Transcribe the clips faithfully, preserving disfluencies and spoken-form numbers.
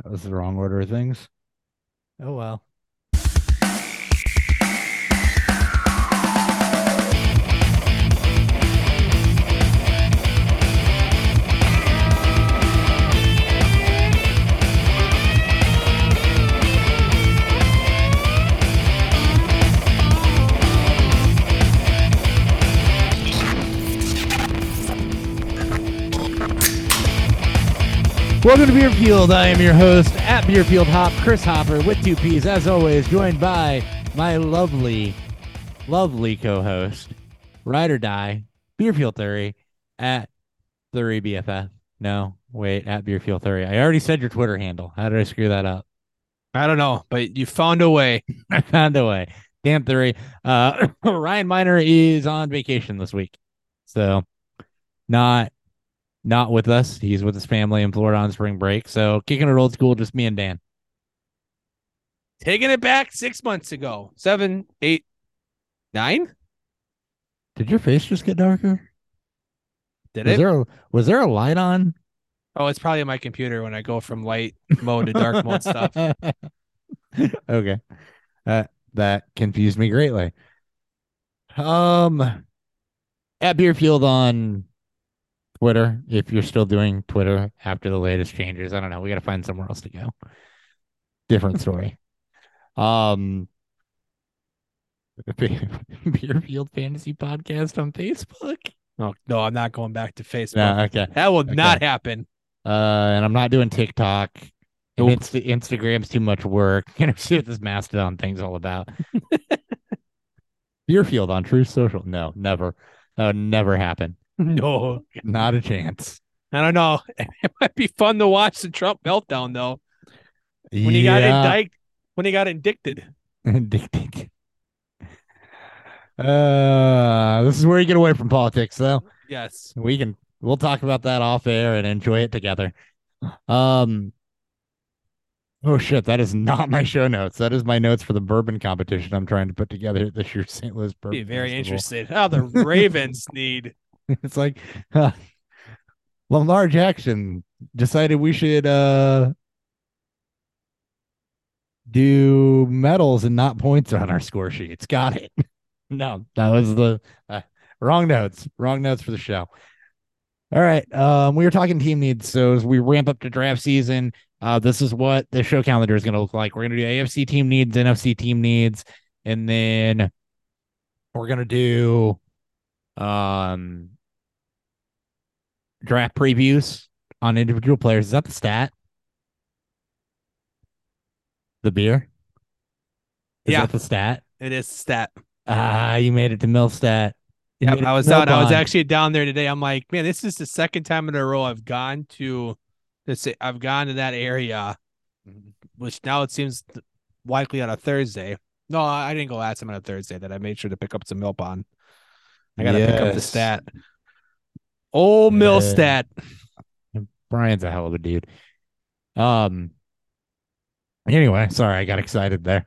That was the wrong order of things. Oh well. Welcome to Beerfield. I am your host at Beerfield Hop, Chris Hopper with two P's, as always, joined by my lovely, lovely co-host, Ride or Die, Beerfield Theory at Theory B F F. No, wait, at Beerfield Theory. I already said your Twitter handle. How did I screw that up? I don't know, but you found a way. I found a way. Damn Theory. Uh, Ryan Miner is on vacation this week, so not not with us. He's with his family in Florida on spring break. So kicking it old school, just me and Dan. Taking it back six months ago. Seven, eight, nine? Did your face just get darker? Did was it? There a, was there a light on? Oh, it's probably my computer when I go from light mode to dark mode stuff. Okay. Uh, that confused me greatly. Um, at Beerfield on Twitter, if you're still doing Twitter after the latest changes. I don't know. We got to find somewhere else to go. Different story. um, Beerfield Fantasy Podcast on Facebook. Oh, no, I'm not going back to Facebook. No, okay. That will okay. not happen. Uh, and I'm not doing TikTok. Nope. And Insta- Instagram's too much work. You know, see what this Mastodon thing's all about. Beerfield on Truth Social. No, never. That would never happen. No, not a chance. I don't know. It might be fun to watch the Trump meltdown though. When yeah. he got indicted, when he got indicted. Indicted. Uh, this is where you get away from politics, though. Yes, we can. We'll talk about that off air and enjoy it together. Um. Oh shit, that is not my show notes. That is my notes for the bourbon competition I'm trying to put together this year's Saint Louis Bourbon. Be very Festival. interested how the Ravens need. It's like uh, Lamar Jackson decided we should uh do medals and not points on our score sheets. Got it. No, that was the uh, wrong notes. Wrong notes for the show. All right. Um, we were talking team needs. So as we ramp up to draft season, uh, this is what the show calendar is going to look like. We're going to do A F C team needs, N F C team needs, and then we're going to do um draft previews on individual players. Is that the stat? The beer? Is yeah. that the stat? It is stat. Ah, you made it to Millstat. Yeah, I was down. I was actually down there today. I'm like, man, this is the second time in a row I've gone to this. I've gone to that area, which now it seems likely on a Thursday. No, I didn't go last time on a Thursday. That I made sure to pick up some milk on. I got to yes. pick up the stat. Old yeah. Millstat. Brian's a hell of a dude. Um. Anyway, sorry, I got excited there.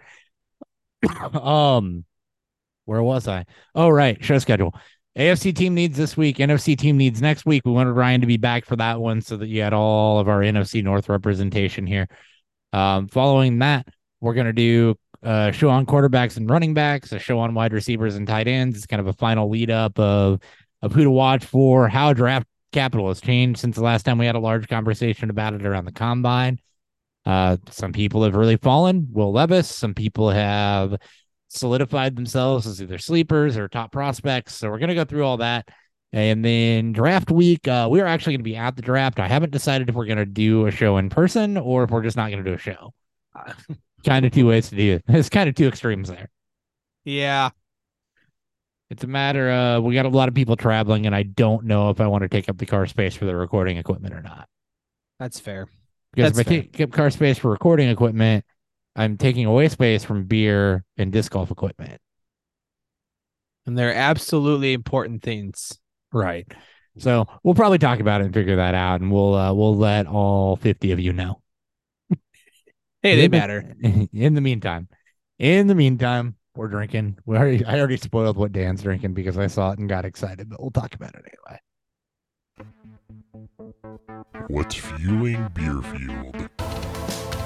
um. Where was I? Oh, right. Show schedule. A F C team needs this week. N F C team needs next week. We wanted Ryan to be back for that one so that you had all of our N F C North representation here. Um, following that, we're going to do a show on quarterbacks and running backs, a show on wide receivers and tight ends. It's kind of a final lead up of, of who to watch for, how draft capital has changed since the last time we had a large conversation about it around the combine. Uh, some people have really fallen. Will Levis. Some people have solidified themselves as either sleepers or top prospects. So we're going to go through all that. And then draft week, uh, we're actually going to be at the draft. I haven't decided if we're going to do a show in person or if we're just not going to do a show. Uh, kind of two ways to do it. It's kind of two extremes there. Yeah. It's a matter of, we got a lot of people traveling and I don't know if I want to take up the car space for the recording equipment or not. That's fair. Because That's if I fair. take up car space for recording equipment, I'm taking away space from beer and disc golf equipment. And they're absolutely important things. Right. So we'll probably talk about it and figure that out, and we'll uh, we'll let all fifty of you know. Hey, they matter. In the meantime, in the meantime, we're drinking. We already, I already spoiled what Dan's drinking because I saw it and got excited, but we'll talk about it anyway. What's fueling Beerfield?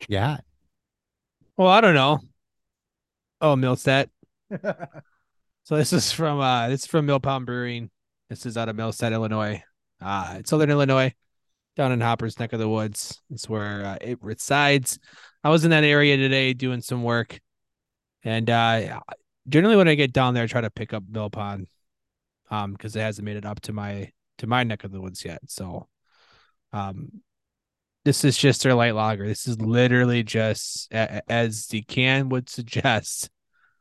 Yeah. Well, I don't know. Oh, Millset. So this is from uh this is from Mill Pond Brewing. This is out of Millset, Illinois. Uh it's Southern Illinois, down in Hopper's neck of the woods. It's where uh, it resides. I was in that area today doing some work. And uh generally when I get down there, I try to pick up Mill Pond. Um, because it hasn't made it up to my to my neck of the woods yet. So um this is just their light lager. This is literally just a, as the can would suggest.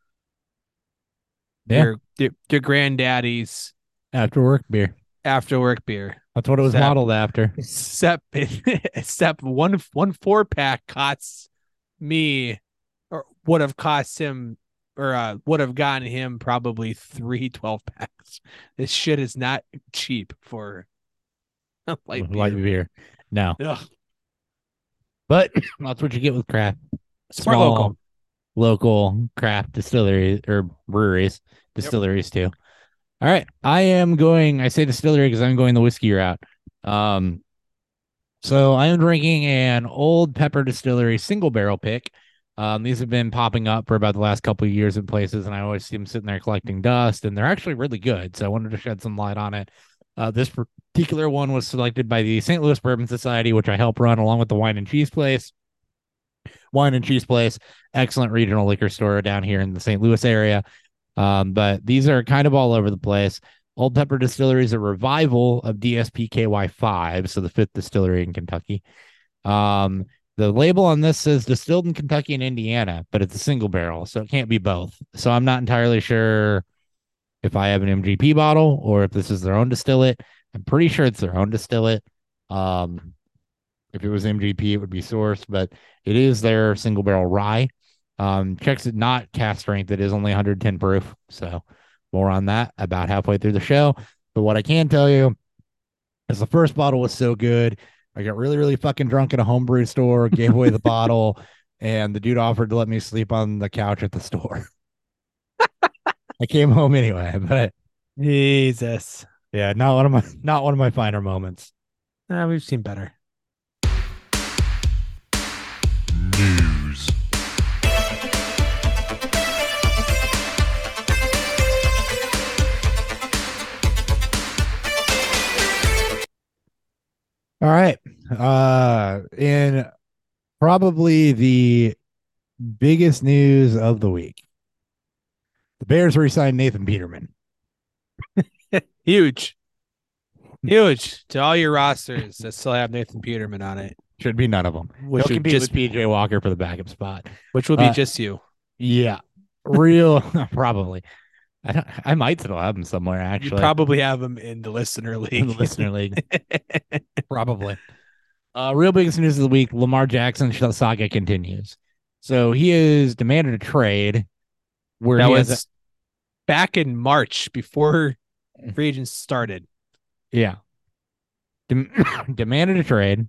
Yeah. Your, your your granddaddy's after work beer. After work beer. That's what it was except, modeled after. Except except one one four pack costs me, or would have cost him, or uh, would have gotten him probably three twelve packs. This shit is not cheap for light beer. Light beer. No. Ugh. But that's what you get with craft. Smart Small, local. Local craft distilleries or breweries, distilleries yep. too. All right. I am going, I say distillery because I'm going the whiskey route. Um, so I am drinking an Old Pepper Distillery single barrel pick. Um, these have been popping up for about the last couple of years in places, and I always see them sitting there collecting dust, and they're actually really good. So I wanted to shed some light on it. Uh, this particular one was selected by the Saint Louis Bourbon Society, which I help run along with the Wine and Cheese Place. Wine and Cheese Place, excellent regional liquor store down here in the Saint Louis area. Um, but these are kind of all over the place. Old Pepper Distillery is a revival of D S P K Y five, so the fifth distillery in Kentucky. Um, the label on this says distilled in Kentucky and Indiana, but it's a single barrel, so it can't be both. So I'm not entirely sure if I have an M G P bottle or if this is their own distillate. I'm pretty sure it's their own distillate. Um, if it was M G P, it would be sourced, but it is their single barrel rye. Um, checks it not cast strength. It is only one hundred ten proof. So more on that about halfway through the show. But what I can tell you is the first bottle was so good. I got really, really fucking drunk at a homebrew store, gave away the bottle, and the dude offered to let me sleep on the couch at the store. I came home anyway, but Jesus. Yeah, not one of my not one of my finer moments. Nah, we've seen better. News. All right. Uh, in probably the biggest news of the week, the Bears re-signed Nathan Peterman. Huge. Huge to all your rosters that still have Nathan Peterman on it. Should be none of them. Which He'll would compete just with P J Walker for the backup spot. Which will be uh, just you. Yeah. Real probably. I don't, I might still have him somewhere, actually. You probably have him in the listener league. In the listener league. Probably. Uh, real biggest news of the week, Lamar Jackson saga continues. So he has demanded a trade where that he was has a, back in March before free agents started. Yeah. Dem- demanded a trade.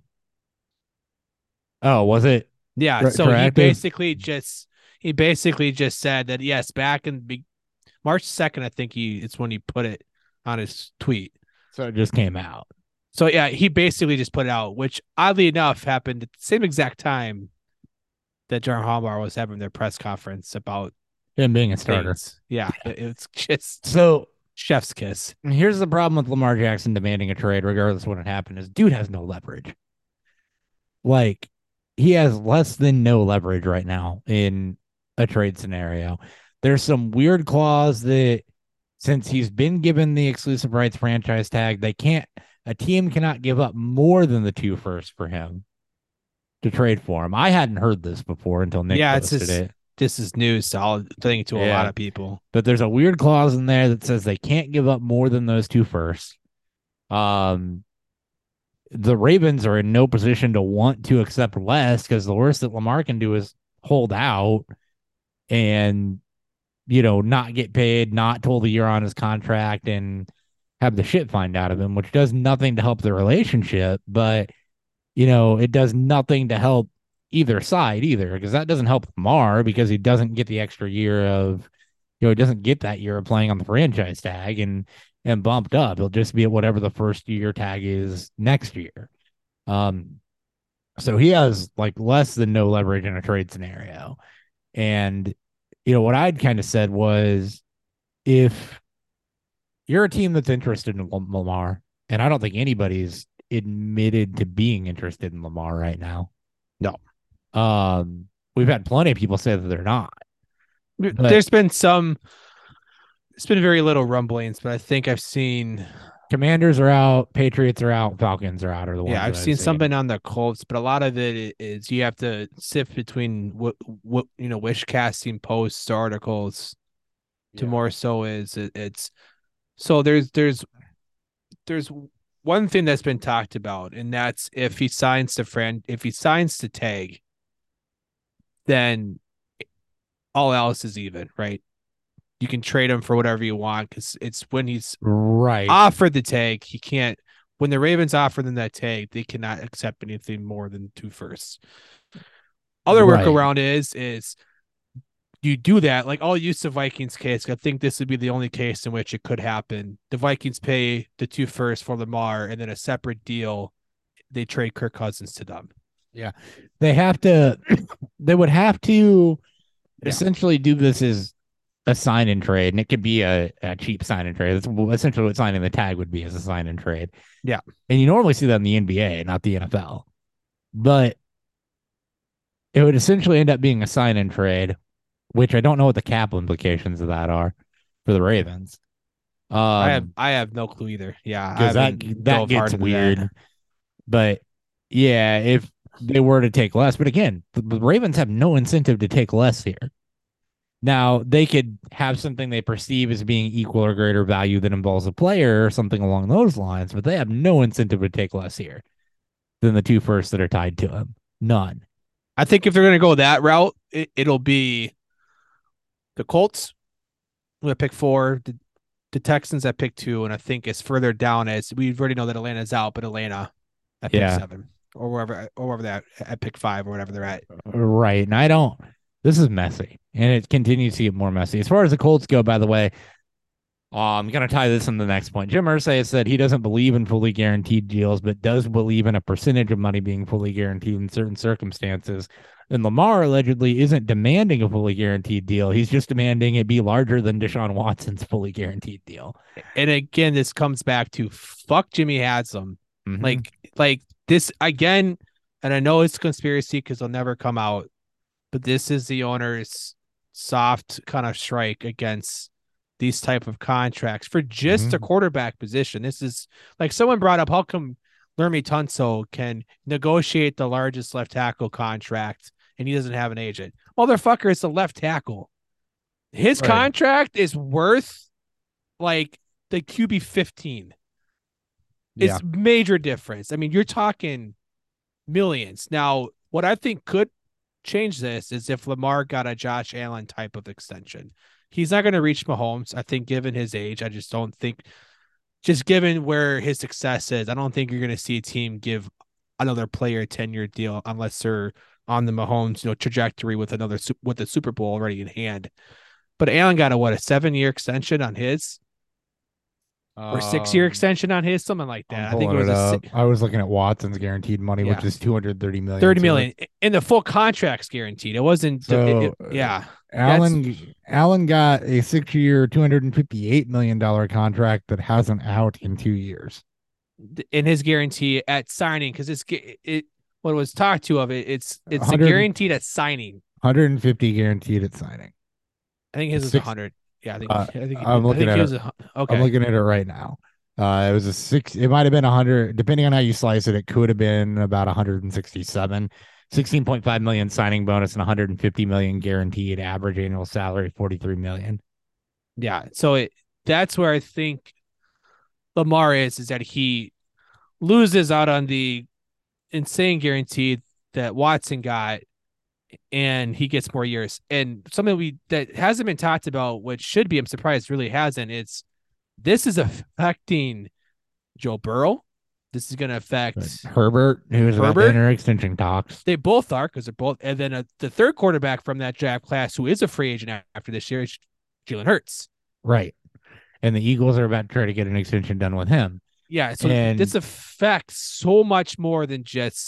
Oh, was it? Yeah. Re- so retroactive? he basically just he basically just said that yes, back in be- March second, I think he it's when he put it on his tweet. So it just came out. So yeah, he basically just put it out, which oddly enough happened at the same exact time that John Harbaugh was having their press conference about him being a starter. Things. Yeah, it, it's just so chef's kiss. Here's the problem with Lamar Jackson demanding a trade, regardless of when it happened, is dude has no leverage. Like, he has less than no leverage right now in a trade scenario. There's some weird clause that since he's been given the exclusive rights franchise tag, they can't, a team cannot give up more than the two first for him to trade for him. I hadn't heard this before until Nick yeah, posted it's just, it. This is news to all, I think, to a yeah. lot of people. But there's a weird clause in there that says they can't give up more than those two first. Um, the Ravens are in no position to want to accept less because the worst that Lamar can do is hold out and, you know, not get paid, not told a year on his contract, and have the shit find out of him, which does nothing to help the relationship. But, you know, it does nothing to help either side either, because that doesn't help Lamar because he doesn't get the extra year of, you know, he doesn't get that year of playing on the franchise tag and and bumped up. He'll just be at whatever the first year tag is next year. Um, So he has like less than no leverage in a trade scenario. And, you know, what I'd kind of said was if you're a team that's interested in Lamar, and I don't think anybody's admitted to being interested in Lamar right now. No. Um, we've had plenty of people say that they're not. But there's been some, it's been very little rumblings, but I think I've seen Commanders are out, Patriots are out, Falcons are out. Are the ones yeah, I've seen, seen something on the Colts, but a lot of it is you have to sift between what what you know wish casting posts articles to yeah. more so is it, it's so there's there's there's one thing that's been talked about, and that's if he signs to friend if he signs to tag, then all else is even, right? You can trade him for whatever you want because it's when he's right offered the tag, he can't. When the Ravens offer them that tag, they cannot accept anything more than two firsts. Other right. workaround is is you do that, like I'll use the Vikings case. I think this would be the only case in which it could happen. The Vikings pay the two firsts for Lamar, and then a separate deal, they trade Kirk Cousins to them. Yeah, they have to. They would have to yeah. essentially do this as a sign and trade, and it could be a, a cheap sign and trade. That's essentially what signing the tag would be, as a sign and trade. Yeah. And you normally see that in the N B A, not the N F L. But it would essentially end up being a sign and trade, which I don't know what the cap implications of that are for the Ravens. Um, I have I have no clue either. Yeah. Because that, that gets weird. That. But yeah, if they were to take less, but again, the, the Ravens have no incentive to take less here. Now, they could have something they perceive as being equal or greater value that involves a player or something along those lines, but they have no incentive to take less here than the two firsts that are tied to him. None. I think if they're going to go that route, it, it'll be the Colts at pick four, the, the Texans at pick two, and I think it's further down as we already know that Atlanta's out, but Atlanta at pick yeah. seven or wherever, or wherever they're at, at pick five or whatever they're at. Right. And I don't. This is messy, and it continues to get more messy. As far as the Colts go, by the way, uh, I'm going to tie this in the next point. Jim Irsay has said he doesn't believe in fully guaranteed deals, but does believe in a percentage of money being fully guaranteed in certain circumstances. And Lamar allegedly isn't demanding a fully guaranteed deal. He's just demanding it be larger than Deshaun Watson's fully guaranteed deal. And again, this comes back to fuck Jimmy Haslam. Mm-hmm. Like, like this again, and I know it's conspiracy because they'll never come out. But this is the owner's soft kind of strike against these type of contracts for just mm-hmm. a quarterback position. This is like someone brought up, how come Lermy Tunsil can negotiate the largest left tackle contract and he doesn't have an agent? Motherfucker, it's a left tackle. His right. contract is worth like the Q B fifteen. It's yeah. major difference. I mean, you're talking millions. Now, what I think could change this is if Lamar got a Josh Allen type of extension. He's not going to reach Mahomes. I think given his age, I just don't think, just given where his success is, I don't think you're going to see a team give another player a ten-year deal unless they're on the Mahomes, you know, trajectory with another, with the Super Bowl already in hand. But Allen got a, what, a seven-year extension on his? Or six-year extension on his, something like that. I think it was. It a si- I was looking at Watson's guaranteed money, yeah. which is two hundred thirty million. Thirty million, so and the full contract's guaranteed. It wasn't. So, it, it, yeah, Allen. Allen got a six-year, two hundred fifty-eight million dollar contract that hasn't out in two years. In his guarantee at signing, because it's it. What was talked to of it, it's it's a guaranteed at signing. one hundred fifty guaranteed at signing. I think his is one hundred. Yeah, I think, uh, I think I'm looking I think at it. A, okay. I'm looking at it right now. Uh, it was a six. It might have been a hundred, depending on how you slice it. It could have been about one hundred sixty-seven. sixteen point five million signing bonus and one hundred fifty million guaranteed. Average annual salary forty-three million. Yeah, so it that's where I think Lamar is. Is that he loses out on the insane guarantee that Watson got, and he gets more years. And something we that hasn't been talked about, which should be, I'm surprised really hasn't, it's this is affecting Joe Burrow. This is going to affect Herbert, who's about to enter extension talks. They both are, because they're both. And then uh, the third quarterback from that draft class, who is a free agent after this year, is Jalen Hurts. Right. And the Eagles are about to try to get an extension done with him. Yeah. So and, this affects so much more than just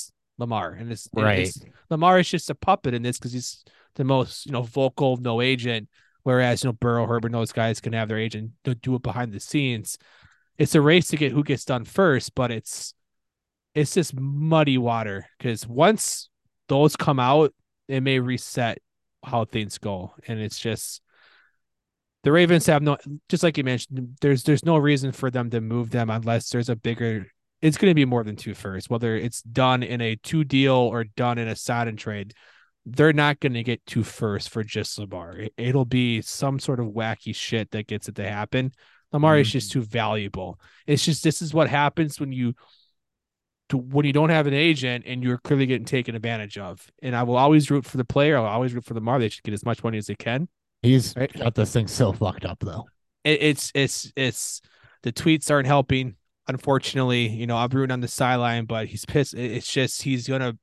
Lamar, and it's right. It's, Lamar is just a puppet in this because he's the most, you know, vocal, no agent. Whereas, you know, Burrow, Herbert, those guys can have their agent do it behind the scenes. It's a race to get who gets done first, but it's it's just muddy water because once those come out, it may reset how things go, and it's just the Ravens have no, just like you mentioned, there's there's no reason for them to move them unless there's a bigger. It's going to be more than two firsts, whether it's done in a two deal or done in a sign and trade. They're not going to get two firsts for just Lamar. It, it'll be some sort of wacky shit that gets it to happen. Lamar mm-hmm. is just too valuable. It's just this is what happens when you to when you don't have an agent and you're clearly getting taken advantage of. And I will always root for the player. I'll always root for Lamar. They should get as much money as they can. He's right? got this thing so fucked up though. It, it's it's it's the tweets aren't helping. Unfortunately, you know, I'm rooting on the sideline, but he's pissed. It's just he's gonna.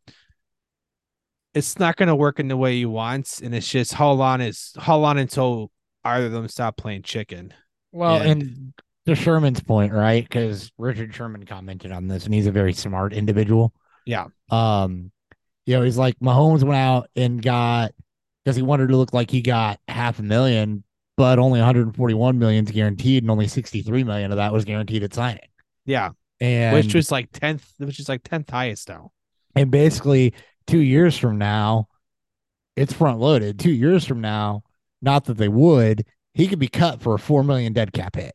It's not gonna work in the way he wants, and it's just how long is how long until either of them stop playing chicken. Well, and, and to Sherman's point, right? Because Richard Sherman commented on this, and he's a very smart individual. Yeah. Um, you know, he's like Mahomes went out and got because he wanted to look like he got half a million, but only one hundred forty-one million is guaranteed, and only sixty-three million of that was guaranteed at signing. Yeah, and which was like tenth, which is like tenth highest now. And basically, two years from now, it's front loaded. Two years from now, not that they would, he could be cut for a four million dead cap hit.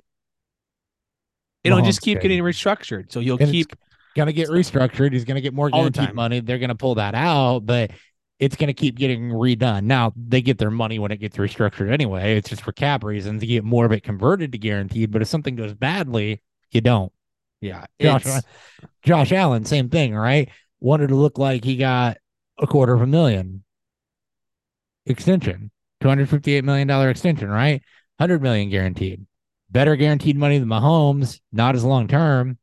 It'll Mahomes just keep getting restructured, so he'll and keep gonna get restructured. He's gonna get more guaranteed money. They're gonna pull that out, but it's gonna keep getting redone. Now they get their money when it gets restructured anyway. It's just for cap reasons. You get more of it converted to guaranteed, but if something goes badly, you don't. Yeah, Josh, Josh Allen, same thing, right? Wanted to look like he got a quarter of a million extension, two hundred fifty-eight million dollars extension, right? one hundred million guaranteed. Better guaranteed money than Mahomes, not as long term.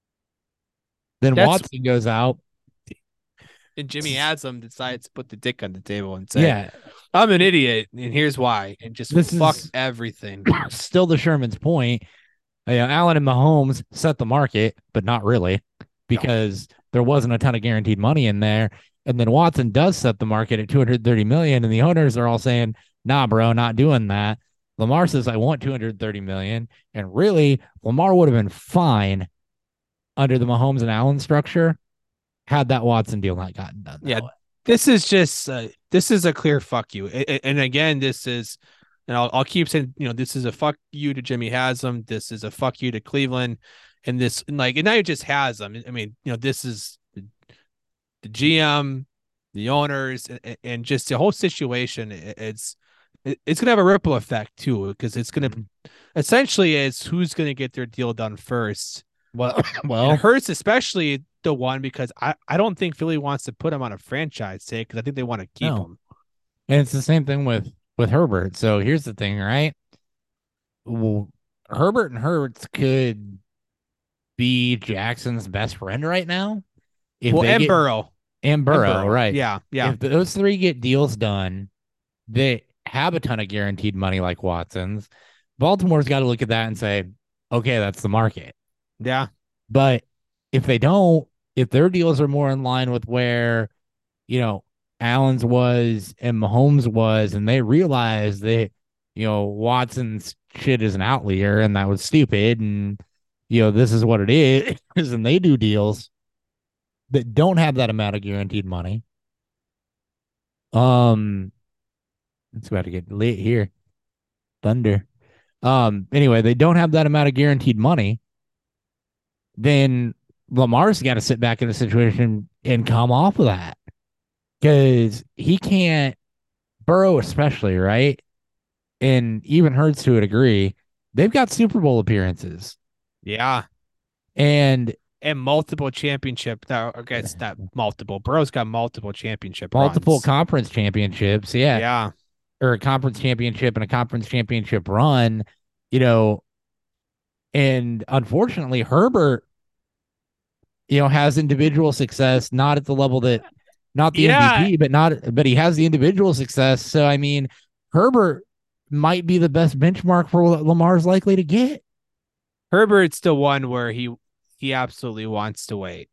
Then That's, Watson goes out. And Jimmy Haslam decides to put the dick on the table and say, yeah, I'm an idiot, and here's why. And just this fuck is everything. Still to Sherman's point. You know, Allen and Mahomes set the market, but not really, because no. there wasn't a ton of guaranteed money in there. And then Watson does set the market at two hundred thirty million, and the owners are all saying, "Nah, bro, not doing that." Lamar says, "I want two hundred thirty million," and really, Lamar would have been fine under the Mahomes and Allen structure had that Watson deal not gotten done. Yeah, way. this is just uh, this is a clear fuck you, and, and again, this is. And I'll, I'll keep saying, you know, this is a fuck you to Jimmy Haslam. This is a fuck you to Cleveland. And this, and like, and now it just Haslam. I mean, you know, this is the, the G M, the owners, and, and just the whole situation. It's, it's going to have a ripple effect too, because it's going to essentially it's who's going to get their deal done first. Well, well, it hurts, especially the one, because I, I don't think Philly wants to put him on a franchise tag because I think they want to keep no. him. And it's the same thing with, with Herbert. So here's the thing, right? Well, Herbert and Hurts could be Jackson's best friend right now. If well, and get, Burrow. And Burrow, and Burrow, right. Yeah, yeah. If those three get deals done, they have a ton of guaranteed money like Watson's. Baltimore's got to look at that and say, okay, that's the market. Yeah. But if they don't, if their deals are more in line with where, you know, Allen's was and Mahomes was, and they realized that, you know, Watson's shit is an outlier and that was stupid, and, you know, this is what it is, and they do deals that don't have that amount of guaranteed money. Um, it's about to get lit here. Thunder. Um, anyway, they don't have that amount of guaranteed money. Then Lamar's got to sit back in a situation and come off of that. Because he can't, Burrow especially, right? And even Hurts to a degree, they've got Super Bowl appearances. Yeah. And and multiple championship. No, okay, it's not multiple. Burrow's got multiple championship Multiple runs. conference championships, yeah. Yeah. Or a conference championship and a conference championship run, you know. And unfortunately, Herbert, you know, has individual success, not at the level that Not the yeah. M V P, but not, but he has the individual success. So, I mean, Herbert might be the best benchmark for what Lamar's likely to get. Herbert's the one where he he absolutely wants to wait.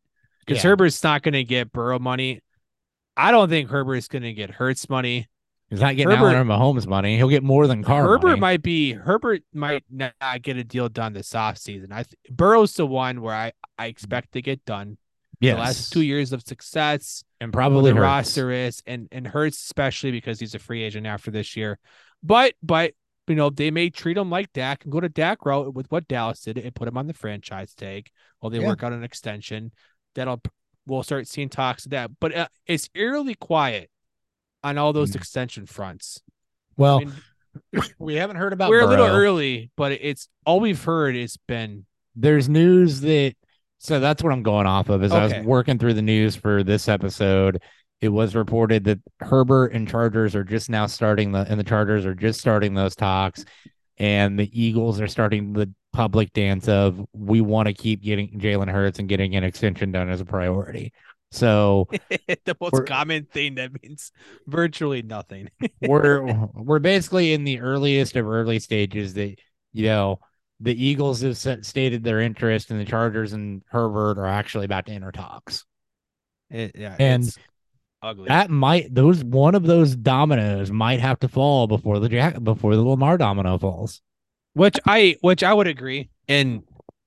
because Yeah. Herbert's not going to get Burrow money. I don't think Herbert's going to get Hurts money. He's not getting Herbert, Allen or Mahomes money. He'll get more than Carr Herbert money. might be Herbert might not get a deal done this offseason. I th- Burrow's the one where I, I expect to get done. Yes. The last two years of success and probably the Hurts. roster is and and Hurts especially because he's a free agent after this year. But but you know they may treat him like Dak and go to Dak route with what Dallas did and put him on the franchise tag while they yeah. work out an extension. That'll we'll start seeing talks of that. But uh, it's eerily quiet on all those mm. extension fronts. Well, I mean, we haven't heard about We're Burrow. a little early, but it's all we've heard has been there's news that so that's what I'm going off of. As okay. I was working through the news for this episode, it was reported that Herbert and Chargers are just now starting the and the Chargers are just starting those talks, and the Eagles are starting the public dance of we want to keep getting Jalen Hurts and getting an extension done as a priority. So the most common thing that means virtually nothing. we're we're basically in the earliest of early stages that, you know, the Eagles have set, stated their interest, and the Chargers and Herbert are actually about to enter talks. It, yeah, and it's ugly. That might those one of those dominoes might have to fall before the Jack before the Lamar domino falls. Which I which I would agree. And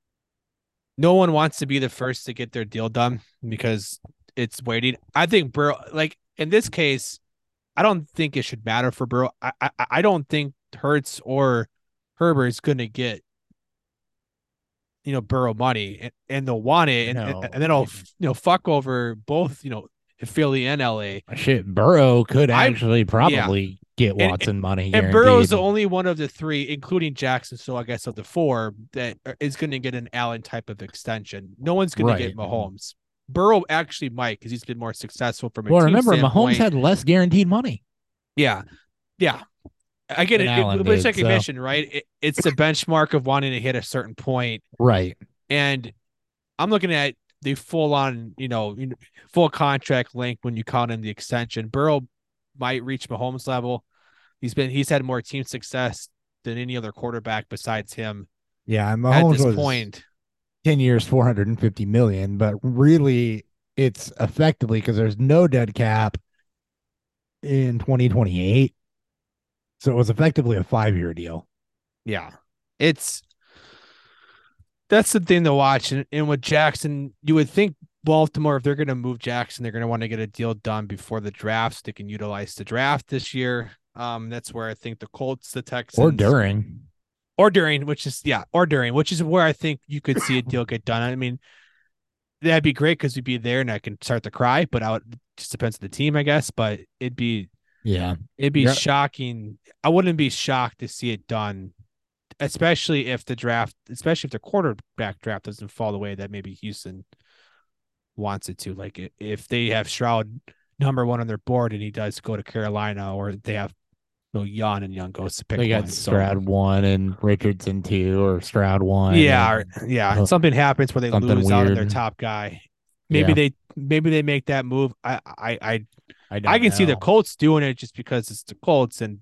no one wants to be the first to get their deal done because it's waiting. I think Burrow, like in this case, I don't think it should matter for Burrow. I I, I don't think Hurts or Herbert's going to get, you know, Burrow money, and, and they'll want it, and, no. and, and then I'll you know fuck over both, you know, Philly and L A. Shit, Burrow could actually I, probably yeah. get Watson and, money. And Burrow's the only one of the three, including Jackson. So I guess of the four that is going to get an Allen type of extension. No one's going right. to get Mahomes. Burrow actually might because he's been more successful from a well, team remember, standpoint. Mahomes had less guaranteed money. Yeah, yeah. I get it. it but it's like so. you mentioned, right? It, it's the benchmark of wanting to hit a certain point, right? And I'm looking at the full on, you know, full contract length when you count in the extension. Burrow might reach Mahomes level. He's been he's had more team success than any other quarterback besides him. Yeah, Mahomes at this was point. ten years, four hundred fifty million, but really it's effectively because there's no dead cap in twenty twenty-eight. So it was effectively a five-year deal. Yeah. It's that's the thing to watch. And, and with Jackson, you would think Baltimore, if they're going to move Jackson, they're going to want to get a deal done before the draft so they can utilize the draft this year. Um, that's where I think the Colts, the Texans, or during. Or during, which is, yeah, or during, which is where I think you could see a deal get done. I mean, that'd be great because we'd be there and I can start to cry, but I would, just depends on the team, I guess. But it'd be, yeah, it'd be yeah. shocking. I wouldn't be shocked to see it done, especially if the draft, especially if the quarterback draft doesn't fall the way that maybe Houston wants it to. Like if they have Stroud number one on their board and he does go to Carolina, or they have no Young and Young goes to pick they got one. Stroud so. one and Richardson two, or Stroud one. Yeah, or, yeah. And something happens where they lose weird. out on their top guy. Maybe yeah. they maybe they make that move. I I I I, I can know. see the Colts doing it just because it's the Colts, and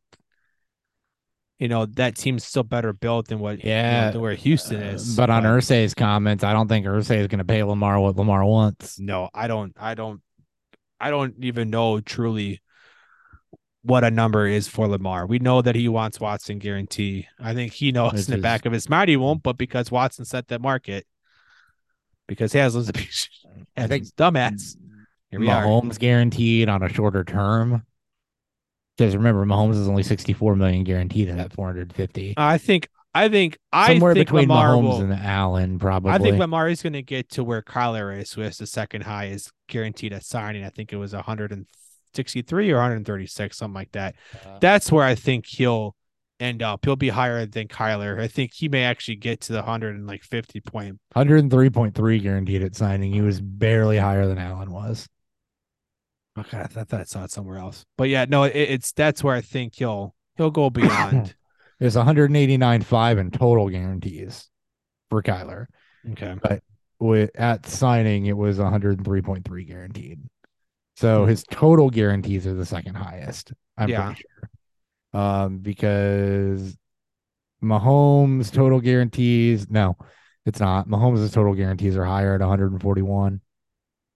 you know that team's still better built than what yeah you know, than where Houston is. Uh, but, but on Irsay's comments, I don't think Irsay is going to pay Lamar what Lamar wants. No, I don't. I don't. I don't even know truly what a number is for Lamar. We know that he wants Watson guarantee. I think he knows it's in the his, back of his mind he won't, but because Watson set that market, because he has a I think dumbass. Here we Mahomes are. guaranteed on a shorter term. Because remember, Mahomes is only sixty-four million guaranteed at that four hundred fifty. I think I think somewhere I think between Lamar Mahomes will, and Allen, probably. I think Lamar is going to get to where Kyler is, who has the second highest guaranteed at signing. I think it was one hundred sixty-three or one hundred thirty-six, something like that. Uh, That's where I think he'll end up. He'll be higher than Kyler. I think he may actually get to the one hundred fifty point. one hundred three point three guaranteed at signing. He was barely higher than Allen was. Okay, I thought I saw it somewhere else. But yeah, no, it, it's that's where I think he'll he'll go beyond. There's one hundred eighty-nine point five in total guarantees for Kyler. Okay. But with at signing, it was one hundred three point three guaranteed. So mm-hmm. his total guarantees are the second highest, I'm yeah. pretty sure. Um, because Mahomes' total guarantees, no, it's not. Mahomes' total guarantees are higher at one hundred forty-one.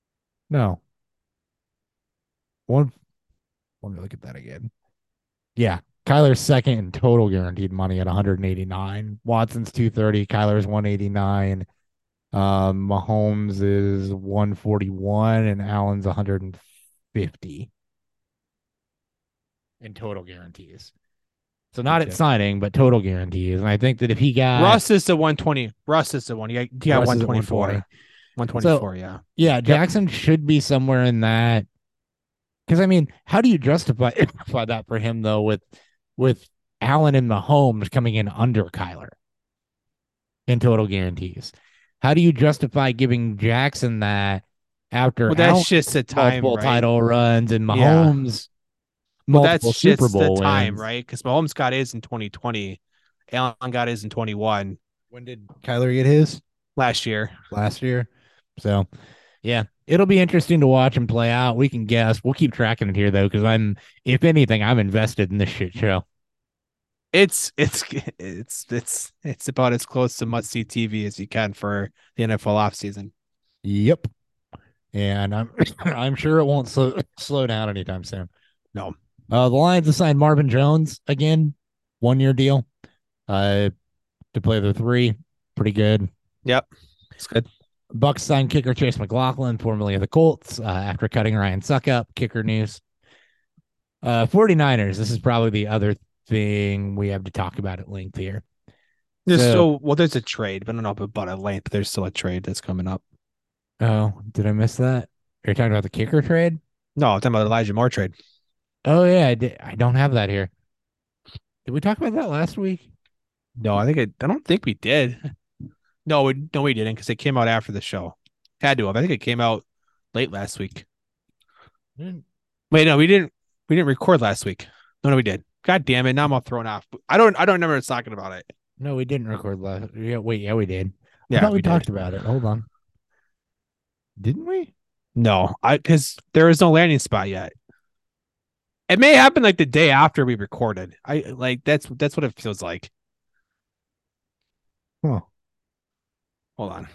No. One. Let me look at that again. Yeah. Kyler's second in total guaranteed money at one hundred eighty-nine. Watson's two thirty. Kyler's one eighty-nine. Um, Mahomes is one forty-one and Allen's one hundred fifty in total guarantees. So not okay. At signing, but total guarantees. And I think that if he got Russ is the one twenty. Russ is the one. He got, he got one twenty-four. one twenty-four, so, yeah. Yeah, Jackson yep. should be somewhere in that. Because I mean, how do you justify, justify that for him though with with Allen and Mahomes coming in under Kyler in total guarantees? How do you justify giving Jackson that after well, that's Allen just a time multiple right? title runs and Mahomes yeah. well, that's Super just Bowl the time, wins. right? Because Mahomes got his in twenty twenty, Allen got his in twenty-one. When did Kyler get his? Last year. Last year. So, yeah, it'll be interesting to watch him play out. We can guess. We'll keep tracking it here though, because I'm, if anything, I'm invested in this shit show. It's it's it's it's it's about as close to must see T V as you can for the N F L offseason. Yep, and I'm I'm sure it won't slow slow down anytime soon. No, uh, the Lions assigned Marvin Jones again, one year deal, uh, to play the three. Pretty good. Yep, it's good. Bucks signed kicker Chase McLaughlin, formerly of the Colts, uh, after cutting Ryan Suckup. Kicker news. Uh, 49ers. This is probably the other thing we have to talk about at length here. There's so, still well, there's a trade, but I don't know about at length. There's still a trade that's coming up. Oh, did I miss that? Are you talking about the kicker trade? No, I'm talking about Elijah Moore trade. Oh yeah, I, did. I don't have that here. Did we talk about that last week? No, I think I, I don't think we did. No, we, no, we didn't because it came out after the show. Had to have. I think it came out late last week. Mm. Wait, no, we didn't. We didn't record last week. No, no, we did. God damn it! Now I'm all thrown off. I don't. I don't remember us talking about it. No, we didn't record last. Yeah, wait. Yeah, we did. Yeah, I thought we, we talked did. about it. Hold on. Didn't we? No, I because there is no landing spot yet. It may happen like the day after we recorded. I like that's that's what it feels like. Huh. Hold on.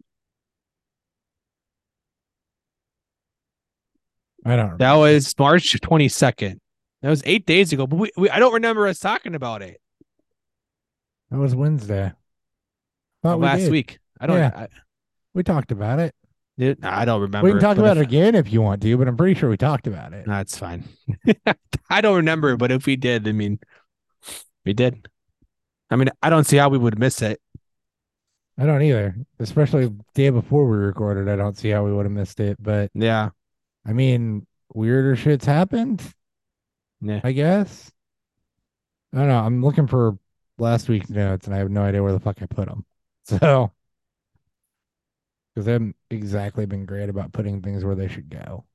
I don't remember. That was March twenty-second. That was eight days ago, but we, we I don't remember us talking about it. That was Wednesday. Oh, we last did. week. I don't. Yeah. I, we talked about it. Did, I don't remember. We can talk about if, it again if you want to, but I'm pretty sure we talked about it. That's fine. I don't remember, but if we did, I mean, we did. I mean, I don't see how we would miss it. I don't either, especially the day before we recorded. I don't see how we would have missed it, but yeah, I mean, weirder shit's happened. Yeah, I guess. I don't know. I'm looking for last week's notes, and I have no idea where the fuck I put them. So, because they haven't exactly been great about putting things where they should go.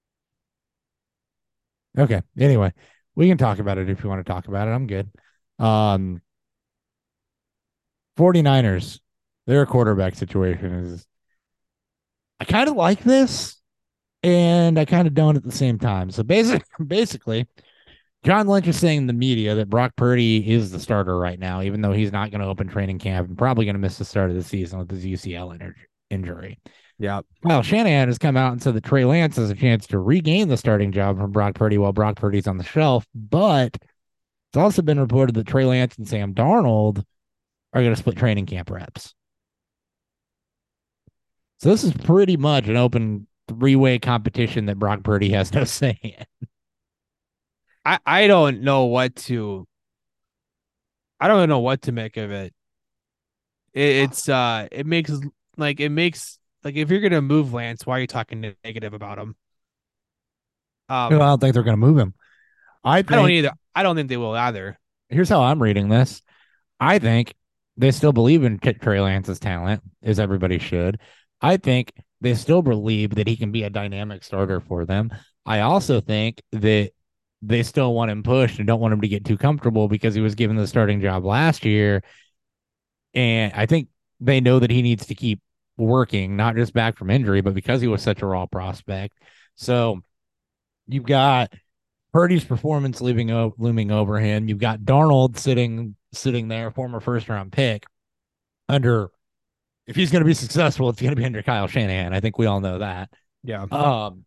Okay. Anyway, we can talk about it if you want to talk about it. I'm good. Um, 49ers. Their quarterback situation is, I kind of like this and I kind of don't at the same time. So basically, basically, John Lynch is saying in the media that Brock Purdy is the starter right now, even though he's not going to open training camp and probably going to miss the start of the season with his U C L injury. Yeah. Well, Shanahan has come out and said that Trey Lance has a chance to regain the starting job from Brock Purdy while Brock Purdy's on the shelf. But it's also been reported that Trey Lance and Sam Darnold are going to split training camp reps. So this is pretty much an open three-way competition that Brock Purdy has no say in. I, I don't know what to I don't know what to make of it. it it's uh it makes like it makes like if you're gonna move Lance, why are you talking negative about him? Um, I don't think they're gonna move him. I think, I don't either. I don't think they will either. Here's how I'm reading this. I think they still believe in Trey Lance's talent, as everybody should. I think they still believe that he can be a dynamic starter for them. I also think that they still want him pushed and don't want him to get too comfortable because he was given the starting job last year. And I think they know that he needs to keep working, not just back from injury, but because he was such a raw prospect. So you've got Purdy's performance leaving, looming over him. You've got Darnold sitting sitting there, former first round pick, under, if he's going to be successful, it's going to be under Kyle Shanahan. I think we all know that. Yeah. Um,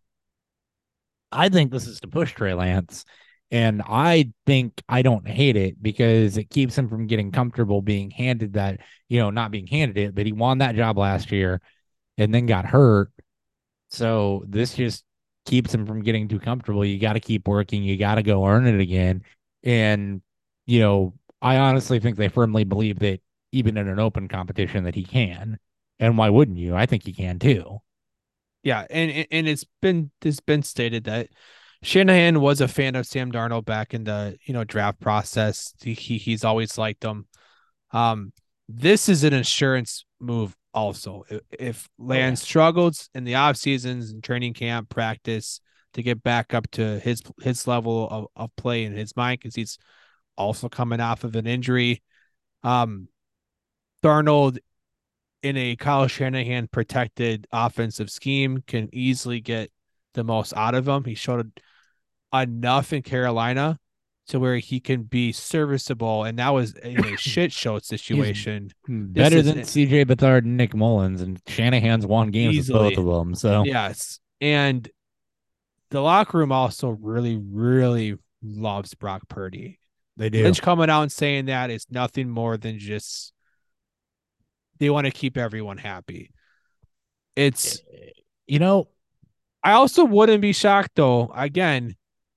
I think this is to push Trey Lance. And I think I don't hate it because it keeps him from getting comfortable being handed that, you know, not being handed it, but he won that job last year and then got hurt. So this just keeps him from getting too comfortable. You got to keep working. You got to go earn it again. And, you know, I honestly think they firmly believe that even in an open competition that he can. And why wouldn't you? I think he can too. Yeah, and and it's been it's been stated that Shanahan was a fan of Sam Darnold back in the you know draft process. He, he he's always liked him. Um, this is an insurance move also. If, if Lance oh, yeah. struggles in the off seasons and training camp practice to get back up to his his level of, of play in his mind, because he's also coming off of an injury. Um, Darnold in a Kyle Shanahan protected offensive scheme can easily get the most out of him. He showed enough in Carolina to where he can be serviceable, and that was in a shit show situation. Better this than C J Beathard and Nick Mullins, and Shanahan's won games easily. With both of them. So yes, and the locker room also really, really loves Brock Purdy. They do. Lynch coming out and saying that is nothing more than just they want to keep everyone happy. It's, you know, I also wouldn't be shocked though. Again,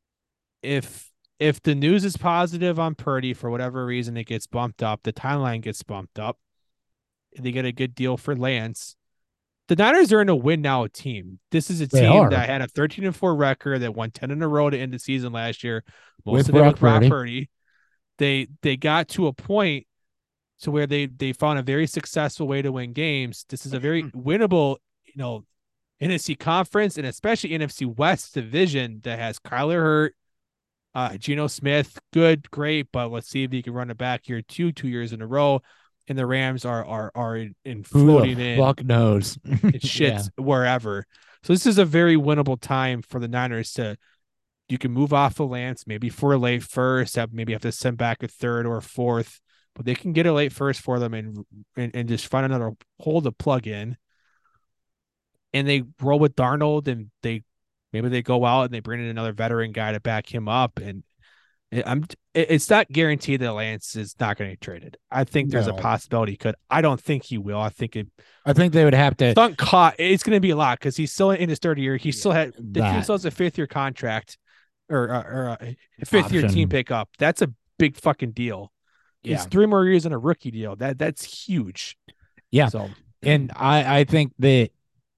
if if the news is positive on Purdy for whatever reason, it gets bumped up, the timeline gets bumped up, and they get a good deal for Lance. The Niners are in a win now team. This is a they team are. that had a thirteen and four record that won ten in a row to end the season last year. Most with of it Brock with Brock Purdy. Purdy. They they got to a point to where they they found a very successful way to win games. This is a very winnable, you know, N F C conference and especially N F C West division that has Kyler Hurt, uh, Geno Smith, good, great, but let's see if he can run it back here two two years in a row. And the Rams are are are in, in floating in. Fuck knows. It shits yeah. wherever. So this is a very winnable time for the Niners to. You can move off of Lance, maybe for a late first, have maybe have to send back a third or a fourth, but they can get a late first for them and and, and just find another hole to plug in. And they roll with Darnold, and they maybe they go out and they bring in another veteran guy to back him up. And it, I'm it's not guaranteed that Lance is not going to get traded. I think there's no. a possibility he could. I don't think he will. I think it. I think they would have to. Stunt caught. It's going to be a lot because he's still in his third year. He still had the team still has a fifth year contract. Or, or a fifth Option. year team pickup. That's a big fucking deal. Yeah. It's three more years in a rookie deal. That that's huge. Yeah. So, and I, I think that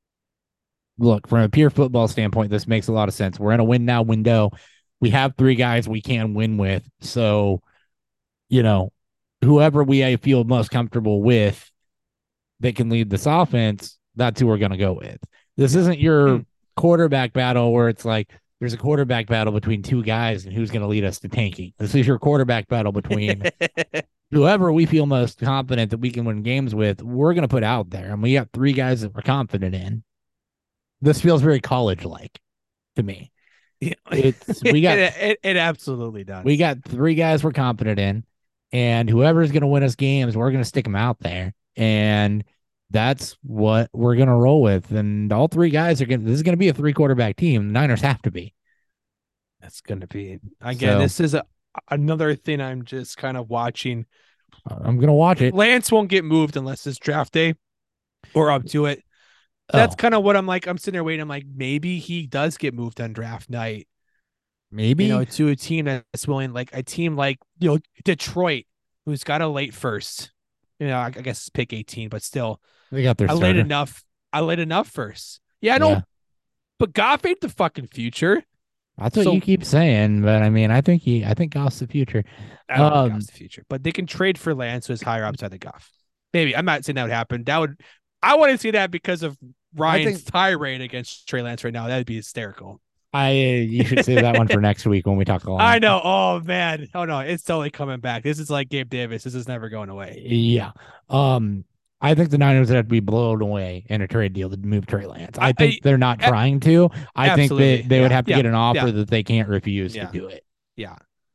look, from a pure football standpoint, this makes a lot of sense. We're in a win now window. We have three guys we can win with. So, you know, whoever we feel most comfortable with that can lead this offense, that's who we're going to go with. This isn't your quarterback battle where it's like, there's a quarterback battle between two guys and who's going to lead us to tanking. This is your quarterback battle between whoever we feel most confident that we can win games with. We're going to put out there, and we got three guys that we're confident in. This feels very college-like to me. It's we got it, it, it absolutely does. We got three guys we're confident in, and whoever's going to win us games, we're going to stick them out there, and that's what we're going to roll with. And all three guys are going to, this is going to be a three quarterback team. The Niners have to be. That's going to be, again, so, this is a, another thing I'm just kind of watching. I'm going to watch it. Lance won't get moved unless it's draft day or up to it. That's oh. kind of what I'm like. I'm sitting there waiting. I'm like, maybe he does get moved on draft night. Maybe, you know, to a team that's willing, like a team like, you know, Detroit, who's got a late first. You know, I, I guess pick eighteen, but still. They got their I starter. laid enough. I laid enough first. Yeah, I know. Yeah. But Goff ain't the fucking future. That's what so, you keep saying, but I mean, I think he, I think Goff's the future. I don't um, think Goff's the future, but they can trade for Lance, who's higher upside than Goff. Maybe I'm not saying that would happen. That would, I want to see that because of Ryan's think, tirade against Trey Lance right now. That'd be hysterical. I, uh, you should save that one for next week when we talk a lot. I know. Oh man. Oh no, it's totally coming back. This is like Gabe Davis. This is never going away. Yeah. Um. I think the Niners would have to be blown away in a trade deal to move Trey Lance. I think I, they're not I, trying to. I absolutely. think that they yeah, would have to yeah, get an offer yeah. that they can't refuse yeah. to do it. Yeah.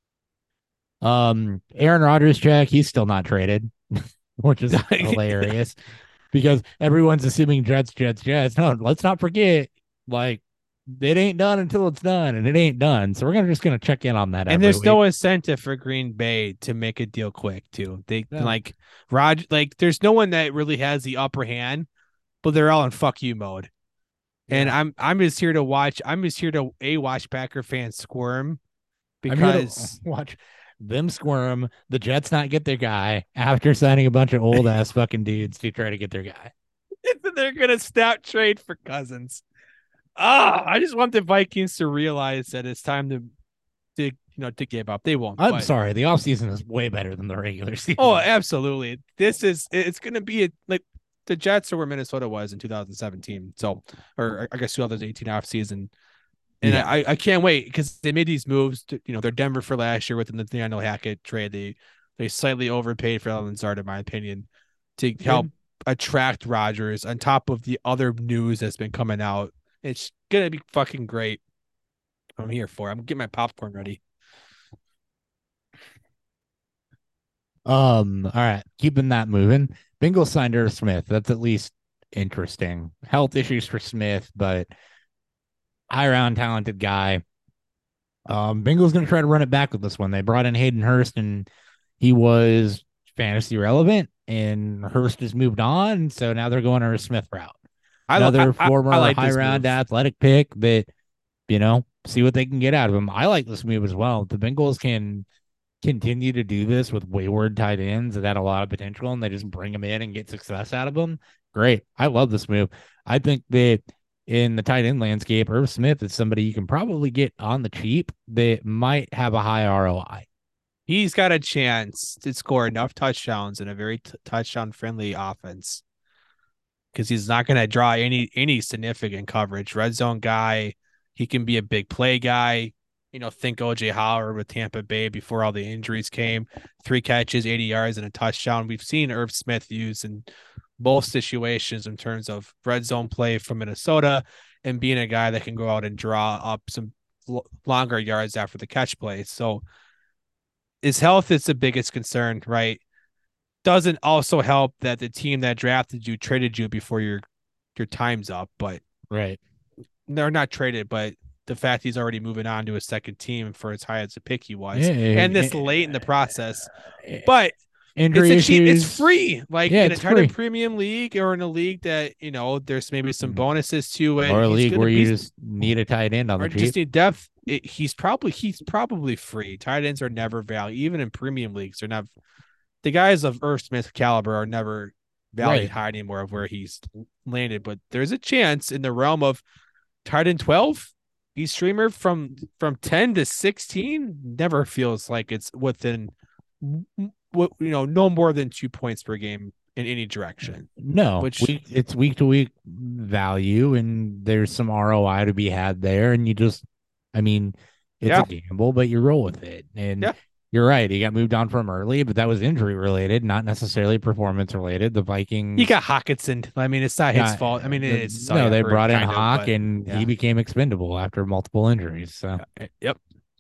Um, Aaron Rodgers check. He's still not traded, which is hilarious because everyone's assuming Jets, Jets, Jets. No, let's not forget Like, it ain't done until it's done, and it ain't done. So we're gonna just gonna check in on that. And every there's week. no incentive for Green Bay to make a deal quick, too. They Yeah. like Rod, like there's no one that really has the upper hand, but they're all in fuck you mode. And Yeah. I'm I'm just here to watch. I'm just here to a watch Packer fans squirm I'm here to because watch them squirm. The Jets not get their guy after signing a bunch of old ass fucking dudes to try to get their guy. they're gonna snap trade for Cousins. Ah, I just want the Vikings to realize that it's time to, to you know, to give up. They won't. I'm but... sorry. The offseason is way better than the regular season. Oh, absolutely. This is it's gonna be a, like the Jets are where Minnesota was in two thousand seventeen. So, or I guess two thousand eighteen offseason. And yeah. I, I can't wait because they made these moves. To, you know, they're Denver for last year with the Nathaniel Hackett trade. They they slightly overpaid for Allen Lazard, in my opinion, to help yeah. attract Rodgers on top of the other news that's been coming out. It's gonna be fucking great. I'm here for it. I'm getting my popcorn ready. Um, all right, keeping that moving. Bengals signed Irv Smith. That's at least interesting. Health issues for Smith, but high round talented guy. Um, Bengals gonna try to run it back with this one. They brought in Hayden Hurst, and he was fantasy relevant, and Hurst has moved on, so now they're going Irv Smith route. Another I, I, former I like high round athletic pick that, you know, see what they can get out of him. I like this move as well. The Bengals can continue to do this with wayward tight ends that had a lot of potential, and they just bring them in and get success out of them. Great. I love this move. I think that in the tight end landscape, Irv Smith is somebody you can probably get on the cheap that might have a high R O I. He's got a chance to score enough touchdowns in a very t- touchdown-friendly offense because he's not going to draw any any significant coverage. Red zone guy. He can be a big play guy. You know, think O J Howard with Tampa Bay before all the injuries came. Three catches, eighty yards, and a touchdown. We've seen Irv Smith used in both situations in terms of red zone play from Minnesota and being a guy that can go out and draw up some l- longer yards after the catch play. So his health is the biggest concern, right? Doesn't also help that the team that drafted you traded you before your your time's up, but right. They're not traded, but the fact he's already moving on to a second team for as high as a pick he was, yeah, and this yeah, late in the process. But Injury it's a cheap, issues. it's free. Like yeah, in a tight end premium league or in a league that, you know, there's maybe some bonuses to it. Or a he's league where be, you just need a tight end on the or cheap. just need depth. It, he's probably he's probably free. Tight ends are never valued, even in premium leagues. They're not. The guys of Irv Smith caliber are never valued right. high anymore of where he's landed. But there's a chance in the realm of tight end twelve. He's streamer from from ten to sixteen. Never feels like it's within, what you know, no more than two points per game in any direction. No, which week, it's week to week value, and there's some R O I to be had there. And you just, I mean, it's yeah. a gamble, but you roll with it. And yeah. you're right. He got moved on from early, but that was injury related, not necessarily performance related. The Vikings. He got Hawkinson. I mean, it's not his yeah, fault. I mean, it's no, they brought in Hawk, of, but, and yeah. he became expendable after multiple injuries. So, yeah. yep.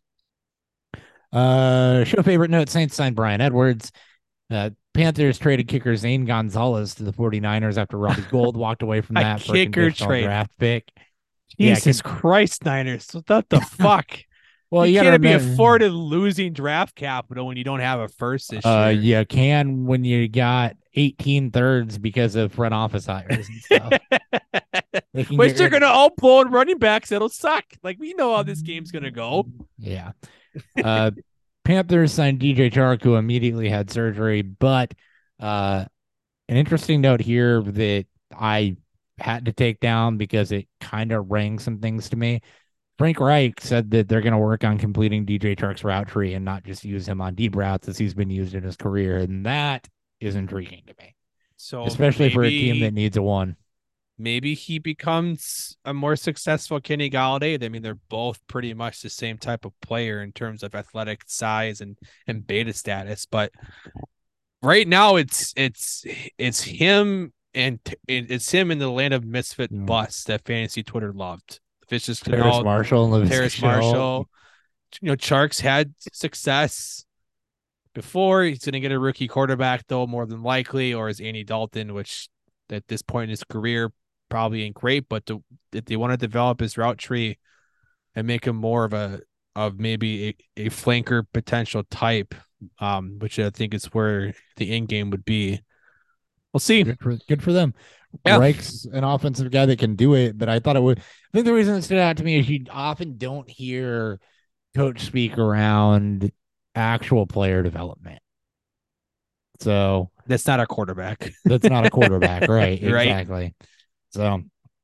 Uh, show favorite note: Saints signed Brian Edwards. Uh, Panthers traded kicker Zane Gonzalez to the 49ers after Robbie Gould walked away from that a for kicker a trade draft pick. Jesus yeah, Christ, Niners! What the fuck? Well, you, you can't be afforded losing draft capital when you don't have a first this uh, year. You can when you got eighteen thirds because of front office hires and stuff. they Which they're gonna all blow in running backs. It'll suck. Like we know how this game's gonna go. Yeah. Uh, Panthers signed D J Chark, who immediately had surgery. But uh, an interesting note here that I had to take down because it kind of rang some things to me. Frank Reich said that they're going to work on completing D J Chark's route tree and not just use him on deep routes as he's been used in his career. And that is intriguing to me. So especially maybe, for a team that needs a one. Maybe he becomes a more successful Kenny Golladay. I mean, they're both pretty much the same type of player in terms of athletic size and, and beta status. But right now it's, it's, it's him and it's him in the land of misfit mm. busts that fantasy Twitter loved. It's just Terrace Marshall and Terrace Marshall. You know, Chark's had success before. He's going to get a rookie quarterback, though, more than likely, or is Andy Dalton, which at this point in his career probably ain't great, but to, if they want to develop his route tree and make him more of a of maybe a, a flanker potential type, um, which I think is where the end game would be. We'll see. Good for, good for them. Yeah. Reich's an offensive guy that can do it, but I thought it would. I think the reason it stood out to me is you often don't hear coach speak around actual player development. So that's not a quarterback. That's not a quarterback, right? Right. Exactly. So,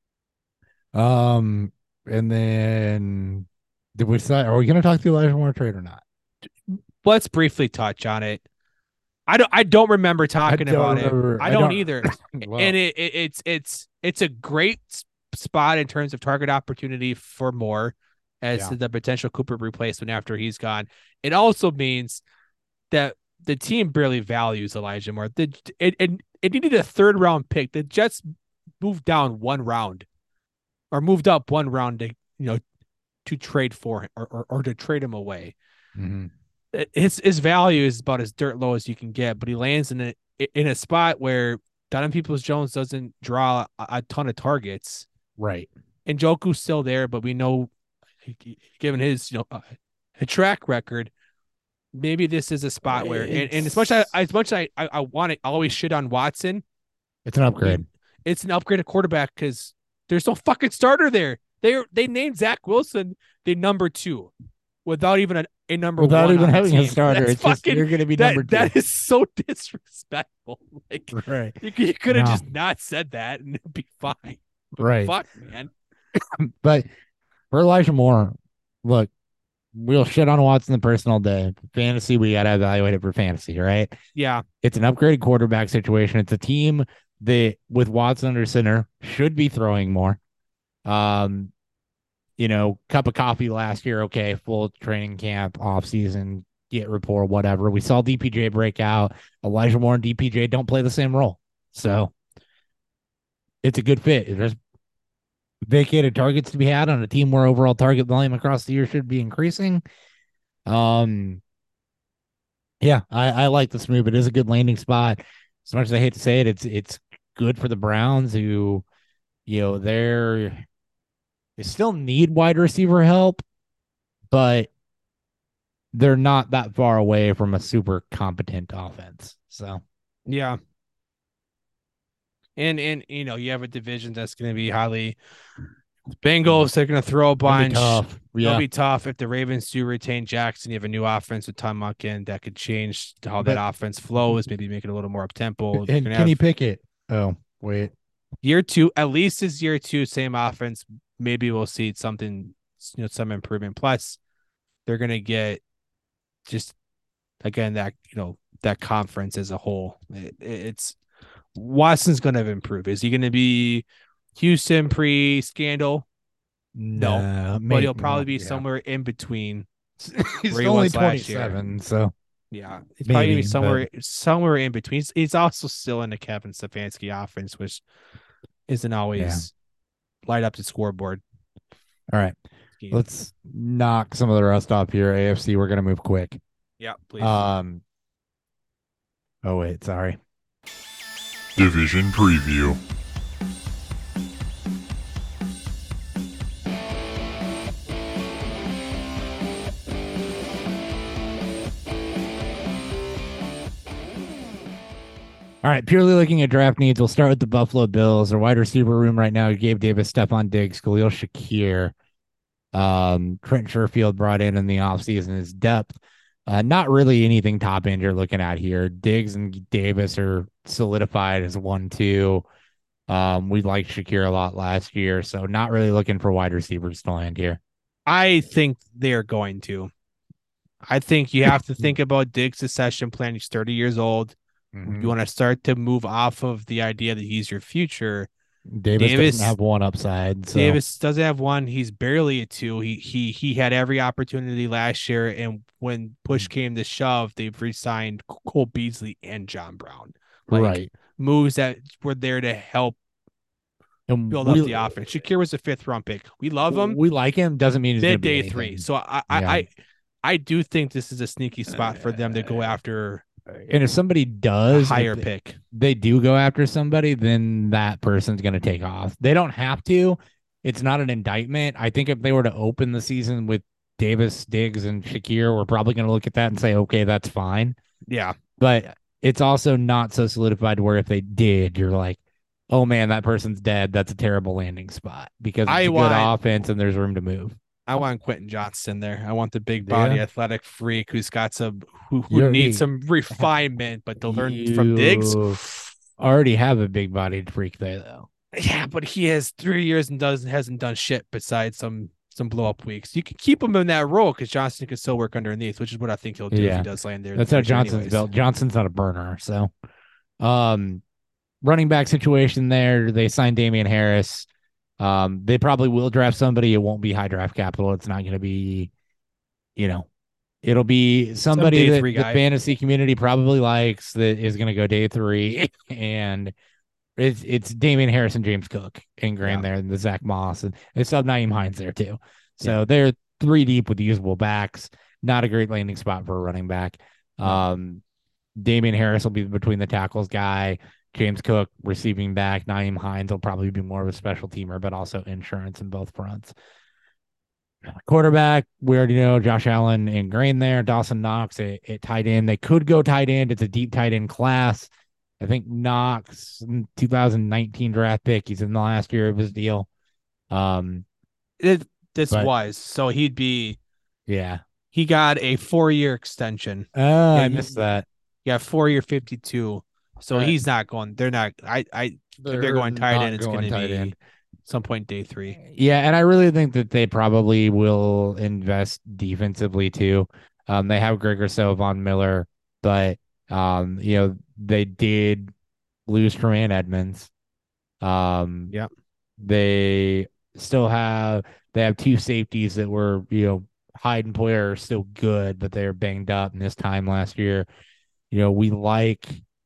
um, and then did we say, are we going to talk to Elijah Moore trade or not? Let's briefly touch on it. I don't. I don't remember talking don't about remember, it. I, I don't, don't either. well, and it, it it's it's it's a great spot in terms of target opportunity for Moore as Yeah. the potential Cooper replacement after he's gone. It also means that the team barely values Elijah Moore. The, it, it, it needed a third round pick. The Jets moved down one round or moved up one round to, you know, to trade for him or, or, or to trade him away. mm-hmm. His his value is about as dirt low as you can get, but he lands in a in a spot where Donovan Peoples-Jones doesn't draw a, a ton of targets. Right. And Njoku's still there, but we know, given his you know uh, a track record, maybe this is a spot where, and, and as much as I, as much as I, I, I want to always shit on Watson, it's an upgrade. It's an upgrade at quarterback because there's no fucking starter there. They they named Zach Wilson the number two without even a, a number without one even having team. a starter. That's It's fucking, just you're going to be that, number two. That is so disrespectful. Like, right? You, you could have no. just not said that and it'd be fine. But right? Fuck, man. But for Elijah Moore, look, we'll shit on Watson the personal day. Fantasy, we got to evaluate it for fantasy, right? Yeah. It's an upgraded quarterback situation. It's a team that, with Watson under center, should be throwing more. Um, you know, cup of coffee last year, okay, full training camp, off season, get rapport, whatever. We saw D P J break out. Elijah Moore and D P J don't play the same role. So it's a good fit. There's vacated targets to be had on a team where overall target volume across the year should be increasing. Um, yeah, I, I like this move. It is a good landing spot. As much as I hate to say it, it's it's good for the Browns, who, you know, they're they still need wide receiver help, but they're not that far away from a super competent offense. So yeah. And and you know, you have a division that's going to be highly Bengals. They're going to throw a bunch. Tough. Yeah. It'll be tough if the Ravens do retain Jackson. You have a new offense with Tom Munkin that could change how But, that offense flows. Maybe make it a little more up tempo. And Kenny Pickett. Oh wait, year two at least is year two. Same offense. Maybe we'll see something. You know, some improvement. Plus, they're going to get just again that you know that conference as a whole. It, it's Watson's going to improve. Is he going to be Houston pre-scandal? No, no, but he'll probably be yeah. somewhere in between. He's where he only was last twenty-seven, year. so yeah, he's maybe, probably gonna be somewhere but... somewhere in between. He's, he's also still in the Kevin Stefanski offense, which isn't always yeah. light up the scoreboard. All right, scheme. Let's knock some of the rest off here. A F C, we're gonna move quick. Yeah, please. Um. Oh wait, sorry. Division preview. All right, purely looking at draft needs, we'll start with the Buffalo Bills. Their wide receiver room right now, Gabe Davis, Stephon Diggs, Khalil Shakir. Um, Trent Sherfield brought in in the offseason. His depth, uh, not really anything top end you're looking at here. Diggs and Davis are solidified as one, two. Um, we liked Shakir a lot last year, so not really looking for wide receivers to land here. I think they're going to. I think you have to think about Diggs' succession plan. He's thirty years old. Mm-hmm. You want to start to move off of the idea that he's your future. Davis, Davis doesn't have one upside. So. Davis doesn't have one. He's barely a two. He he he had every opportunity last year, and when push came to shove, they've re-signed Cole Beasley and John Brown. Like, right. Moves that were there to help and build we, up the offense. Shakir was a fifth round pick. We love him. We like him. Doesn't mean he's Mid day three. So I I, yeah. I I do think this is a sneaky spot for them to go after And if somebody does a higher they, pick, they do go after somebody, then that person's going to take off. They don't have to. It's not an indictment. I think if they were to open the season with Davis, Diggs, and Shakir, we're probably going to look at that and say, okay, that's fine. Yeah. But it's also not so solidified where if they did, you're like, oh man, that person's dead. That's a terrible landing spot because it's I a want, good offense and there's room to move. I want Quentin Johnston there. I want the big body, yeah. athletic freak who's got some who, who You're, needs some refinement, but to learn you from Diggs. Already have a big bodied freak there though. Yeah, but he has three years and doesn't hasn't done shit besides some some blow up weeks. You can keep him in that role because Johnston can still work underneath, which is what I think he'll do yeah. if he does land there. That's how Johnson's anyways. built. Johnson's not a burner, so um, running back situation there. They signed Damian Harris. Um, they probably will draft somebody. It won't be high draft capital. It's not going to be, you know, it'll be somebody Some that the guy. fantasy community probably likes that is going to go day three, and it's it's Damian Harris and James Cook ingrained yeah. there, and the Zach Moss, and they still have Nyheim Hines there too. So yeah. they're three deep with usable backs. Not a great landing spot for a running back. Um, Damian Harris will be between the tackles guy. James Cook receiving back. Nyheim Hines will probably be more of a special teamer, but also insurance in both fronts. Quarterback, we already know Josh Allen ingrained there. Dawson Knox at, at tight end. They could go tight end. It's a deep tight end class. I think Knox, two thousand nineteen draft pick. He's in the last year of his deal. Um, it, this but, was so he'd be. Yeah, he got a four-year extension. Oh, uh, I missed that. Yeah, four-year fifty-two. So right. he's not going. They're not. I. I. They're, they're going tight end. It's going to be end. some point day three. Yeah, and I really think that they probably will invest defensively too. Um, they have Greg Rousseau, Von Miller, but um, you know, they did lose Tremaine Edmonds. Um, yeah, they still have they have two safeties that were, you know, Hyde and Poyer are still good, but they're banged up in this time last year. You know, we like.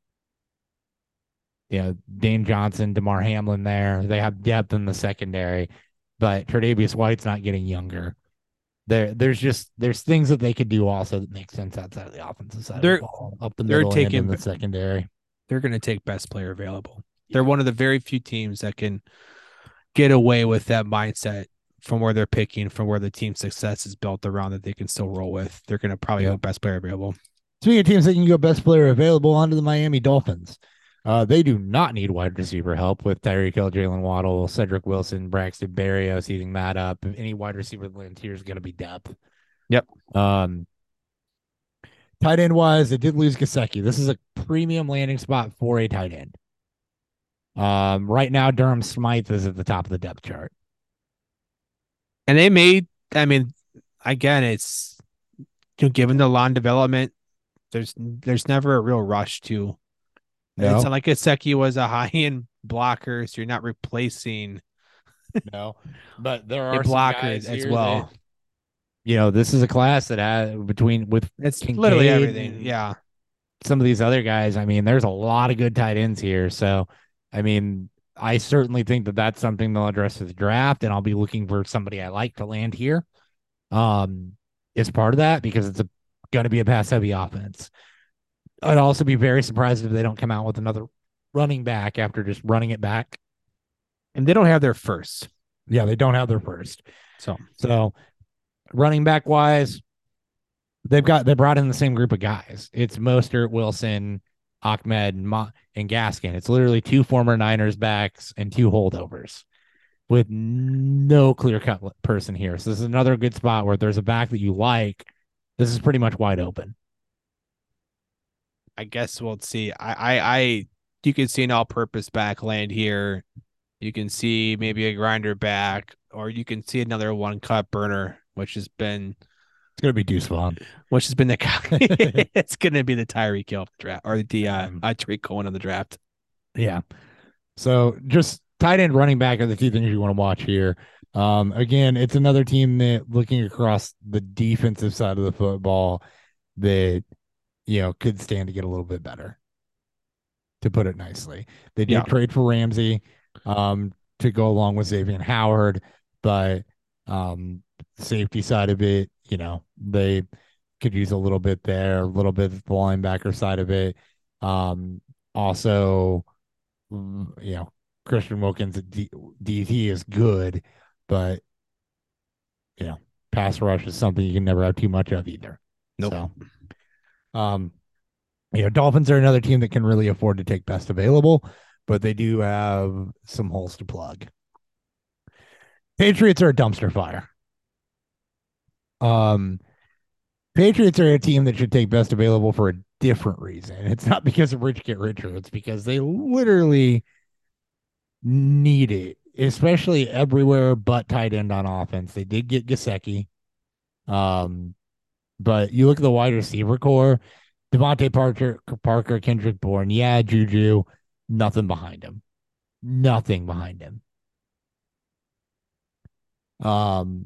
You know, Dane Johnson, DeMar Hamlin there. They have depth in the secondary, but Tre'Davious White's not getting younger. There, there's just there's things that they could do also that make sense outside of the offensive side they're, of the ball, up the middle taking, and in the secondary. They're going to take best player available. Yeah. They're one of the very few teams that can get away with that mindset from where they're picking, from where the team's success is built around that they can still roll with. They're going to probably yeah. have best player available. Speaking of teams that can go best player available, onto the Miami Dolphins. Uh, they do not need wide receiver help with Tyreek Hill, Jalen Waddle, Cedric Wilson, Braxton Berrios eating that up. If any wide receiver lands here is going to be depth. Yep. Um, tight end wise, they did lose Gesicki. This is a premium landing spot for a tight end. Um, right now, Durham Smythe is at the top of the depth chart. And they made, I mean, again, it's you know, given the lawn development, there's there's never a real rush to. No. It's not like Gesicki was a high-end blocker, so you're not replacing. No, but there are blockers as well. That, you know, this is a class that has between with it's Kincaid literally everything. Yeah, some of these other guys. I mean, there's a lot of good tight ends here. So, I mean, I certainly think that that's something they'll address with the draft, and I'll be looking for somebody I like to land here. Um, as part of that because it's a going to be a pass-heavy offense. I'd also be very surprised if they don't come out with another running back after just running it back. And they don't have their first. Yeah, they don't have their first. So, so running back wise, they've got they brought in the same group of guys. It's Mostert, Wilson, Ahmed, and, Mo- and Gaskin. It's literally two former Niners backs and two holdovers with no clear-cut person here. So this is another good spot where if there's a back that you like, this is pretty much wide open. I guess we'll see. I, I, I, you can see an all-purpose back land here. You can see maybe a grinder back, or you can see another one-cut burner, which has been. It's gonna be Deuce Vaughn, which has been the. It's gonna be the Tyreek Hill draft or the uh, um, Tyreek Cohen on the draft. Yeah. So just tight end, running back are the two things you want to watch here. Um, again, it's another team that looking across the defensive side of the football that. You know, could stand to get a little bit better, to put it nicely. They did yeah. trade for Ramsey um, to go along with Xavier Howard, but um, safety side of it, you know, they could use a little bit there, a little bit of the linebacker side of it. Um, also, you know, Christian Wilkins at D- DT is good, but you know, pass rush is something you can never have too much of either. Nope. So, um, you know, Dolphins are another team that can really afford to take best available, but they do have some holes to plug. Patriots are a dumpster fire. Um, Patriots are a team that should take best available for a different reason. It's not because of rich get richer. It's because they literally need it, especially everywhere but tight end on offense. They did get Gesicki. Um, but you look at the wide receiver core, Devontae Parker, Parker, Kendrick Bourne, yeah, Juju, nothing behind him. Nothing behind him. Um,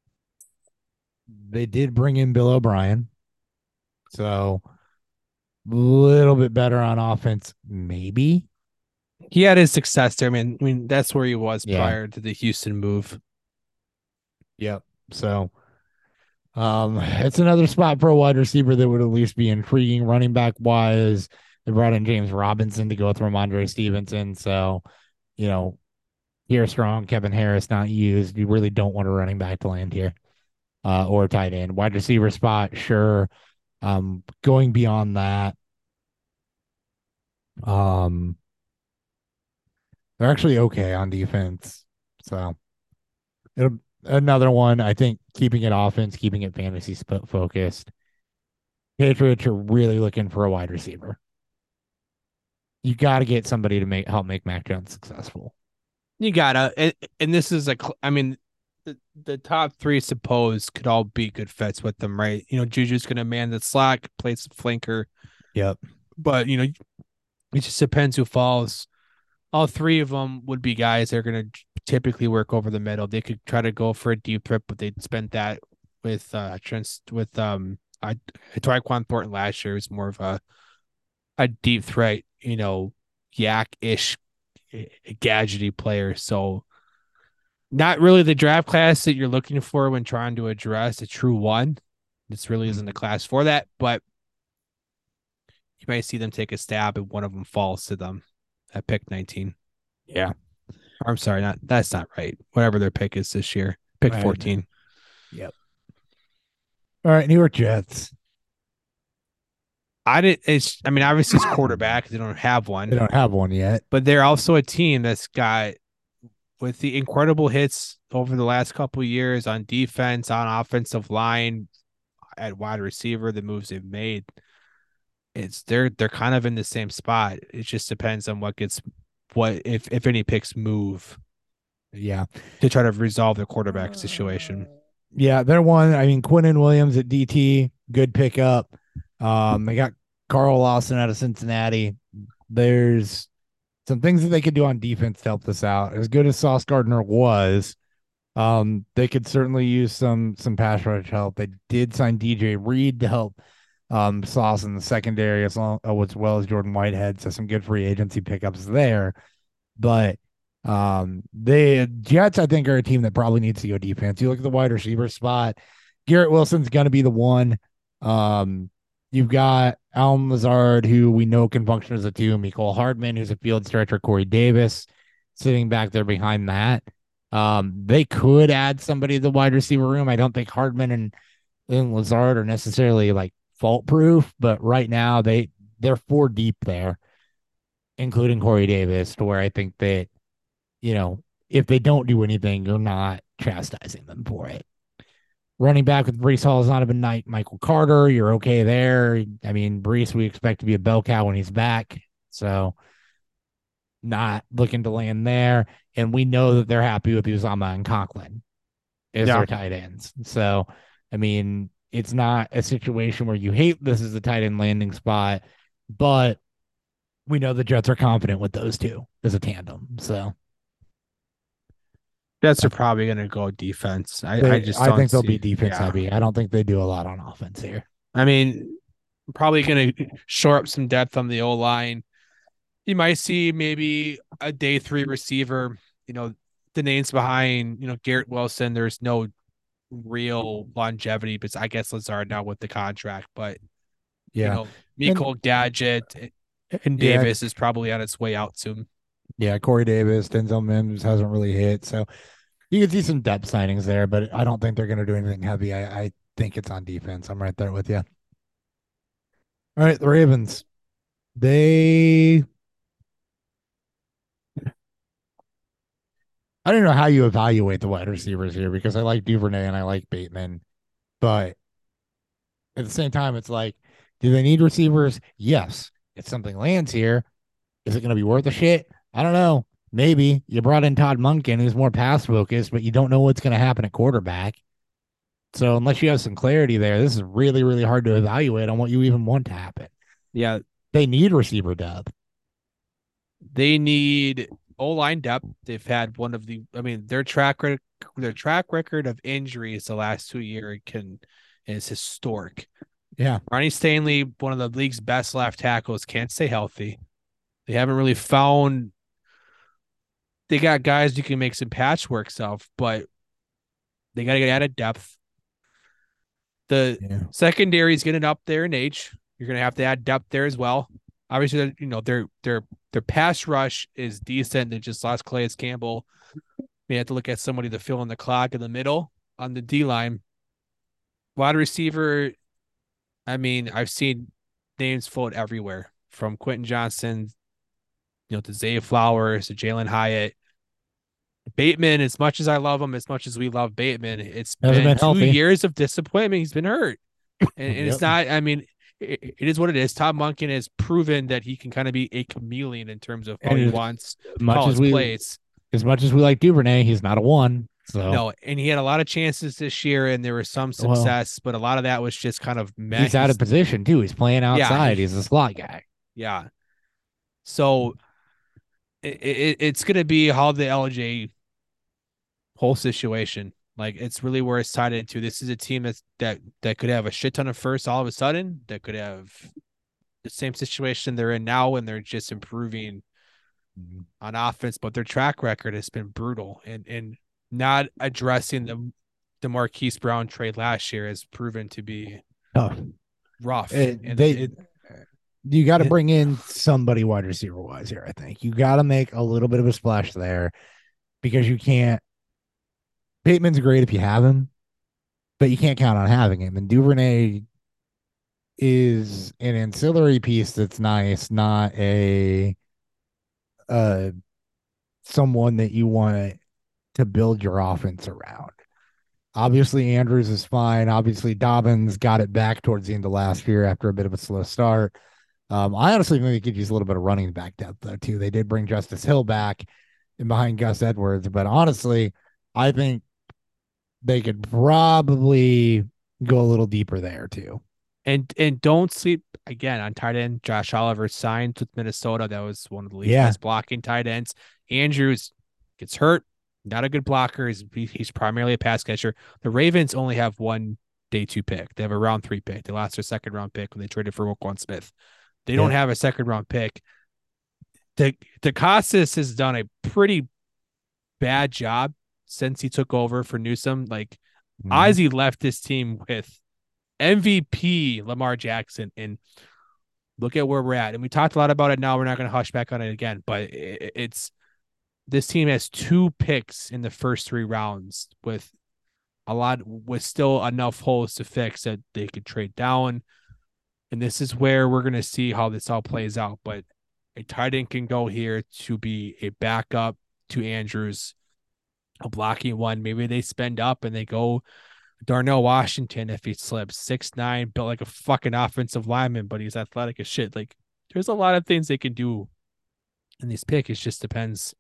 they did bring in Bill O'Brien. So a little bit better on offense, maybe. He had his success there. I mean, I mean that's where he was Yeah. prior to the Houston move. Yep. So um, it's another spot for a wide receiver that would at least be intriguing. Running back wise, they brought in James Robinson to go with Ramondre Stevenson. So, you know, here strong, Kevin Harris not used. You really don't want a running back to land here, uh, or tight end. Wide receiver spot, sure. Um, going beyond that, um, they're actually okay on defense. So it'll, another one, I think keeping it offense, keeping it fantasy focused. Patriots are really looking for a wide receiver. You got to get somebody to make help make Mac Jones successful. You gotta, and, and this is like, I mean, the, the top three suppose could all be good fits with them, right? You know, Juju's gonna man the slack, play some flanker. Yep. But you know, it just depends who falls. All three of them would be guys that are gonna typically work over the middle. They could try to go for a deep threat, but they'd spent that with uh trans with um I Tyquan Thornton last year was more of a a deep threat, you know, yak ish gadgety player. So not really the draft class that you're looking for when trying to address a true one. This really isn't a class for that, but you might see them take a stab and one of them falls to them at pick nineteen. Yeah. Or, I'm sorry, not that's not right. Whatever their pick is this year, pick right. fourteen. Yep. All right, New York Jets. I did. It's. I mean, obviously, it's quarterback. They don't have one. They don't have one yet. But they're also a team that's got, with the incredible hits over the last couple of years on defense, on offensive line, at wide receiver, the moves they've made. It's they're they're kind of in the same spot. It just depends on what gets what if if any picks move. Yeah, to try to resolve their quarterback situation. Yeah, they're one. I mean, Quinnen Williams at D T, good pickup. Um, they got Carl Lawson out of Cincinnati. There's some things that they could do on defense to help this out. As good as Sauce Gardner was, um, they could certainly use some some pass rush help. They did sign D J Reed to help um, Sauce in the secondary as long as well as Jordan Whitehead. So some good free agency pickups there. But um, the Jets, I think, are a team that probably needs to go defense. You look at the wide receiver spot. Garrett Wilson's going to be the one. Um, You've got Allen Lazard, who we know can function as a two. Mecole Hardman, who's a field stretcher. Corey Davis sitting back there behind that. Um, they could add somebody to the wide receiver room. I don't think Hardman and, and Lazard are necessarily like fault proof, but right now they they're four deep there, including Corey Davis, to where I think that, you know, if they don't do anything, you're not chastising them for it. Running back with Breece Hall is not a night. Michael Carter, you're okay there. I mean, Breece, we expect to be a bell cow when he's back. So not looking to land there. And we know that they're happy with Uzomah and Conklin as yeah. their tight ends. So, I mean, it's not a situation where you hate this is a tight end landing spot, but we know the Jets are confident with those two as a tandem. So Jets are probably going to go defense. I, they, I just I think see, they'll be defense yeah. heavy. I don't think they do a lot on offense here. I mean, probably going to shore up some depth on the O line. You might see maybe a day three receiver. You know, the names behind, you know, Garrett Wilson. There's no real longevity, but I guess Lazard now with the contract. But yeah, you know, Miko Gadget and Davis yeah. is probably on its way out soon. Yeah, Corey Davis, Denzel Mims hasn't really hit, so you can see some depth signings there, but I don't think they're going to do anything heavy. I, I think it's on defense. I'm right there with you. All right, the Ravens. They I don't know how you evaluate the wide receivers here because I like Duvernay and I like Bateman, but at the same time, it's like, do they need receivers? Yes. If something lands here, is it going to be worth a shit? I don't know. Maybe you brought in Todd Monken, who's more pass focused, but you don't know what's going to happen at quarterback. So unless you have some clarity there, this is really, really hard to evaluate on what you even want to happen. Yeah. They need receiver depth. They need O-line depth. They've had one of the, I mean, their track record, their track record of injuries the last two years can is historic. Yeah. Ronnie Stanley, one of the league's best left tackles, can't stay healthy. They haven't really found, they got guys you can make some patchworks of, but they got to get added depth. The yeah. secondary is getting up there in age. You're going to have to add depth there as well. Obviously, you know, their their their pass rush is decent. They just lost Calais Campbell. We have to look at somebody to fill in the clock in the middle on the D line. Wide receiver, I mean, I've seen names float everywhere from Quentin Johnson, you know, to Zay Flowers, to Jalen Hyatt. Bateman, as much as I love him, as much as we love Bateman, it's been, been two healthy. years of disappointment. He's been hurt. And, and yep. it's not, I mean, it, it is what it is. Todd Monken has proven that he can kind of be a chameleon in terms of how and he wants to much call as his we, plays. As much as we like Duvernay, he's not a one. So no, and he had a lot of chances this year, and there was some success, well, but a lot of that was just kind of meh. He's out of position too. He's playing outside. Yeah, he, he's a slot guy. Yeah. So it, it, it's going to be how the L J whole situation. Like, it's really where it's tied into. This is a team that's, that that could have a shit ton of firsts all of a sudden, that could have the same situation they're in now, and they're just improving mm-hmm. on offense, but their track record has been brutal, and and not addressing the the Marquise Brown trade last year has proven to be tough, rough. It, and they, it, you got to bring in somebody wide receiver wise here. I think you got to make a little bit of a splash there, because you can't. Bateman's great if you have him, but you can't count on having him. And Duvernay is an ancillary piece that's nice, not a uh someone that you want to build your offense around. Obviously, Andrews is fine. Obviously, Dobbins got it back towards the end of last year after a bit of a slow start. Um, I honestly think they could use a little bit of running back depth, though, too. They did bring Justice Hill back in behind Gus Edwards, but honestly, I think they could probably go a little deeper there too. And and don't sleep again on tight end. Josh Oliver signed with Minnesota. That was one of the league's yeah. best blocking tight ends. Andrews gets hurt. Not a good blocker. He's, he's primarily a pass catcher. The Ravens only have one day two pick. They have a round three pick. They lost their second round pick when they traded for Roquan Smith. They yeah. don't have a second round pick. The DeCostas has done a pretty bad job since he took over for Newsom. Like, mm-hmm. Ozzie left this team with M V P Lamar Jackson, and look at where we're at. And we talked a lot about it. Now we're not going to hush back on it again, but it, it's this team has two picks in the first three rounds with a lot, with still enough holes to fix that they could trade down. And this is where we're going to see how this all plays out. But a tight end can go here to be a backup to Andrews, a blocking one. Maybe they spend up and they go Darnell Washington if he slips. six nine, built like a fucking offensive lineman, but he's athletic as shit. Like, there's a lot of things they can do in this pick. It just depends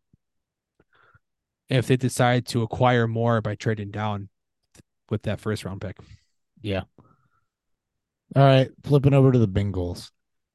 if they decide to acquire more by trading down with that first round pick. Yeah. All right, flipping over to the Bengals.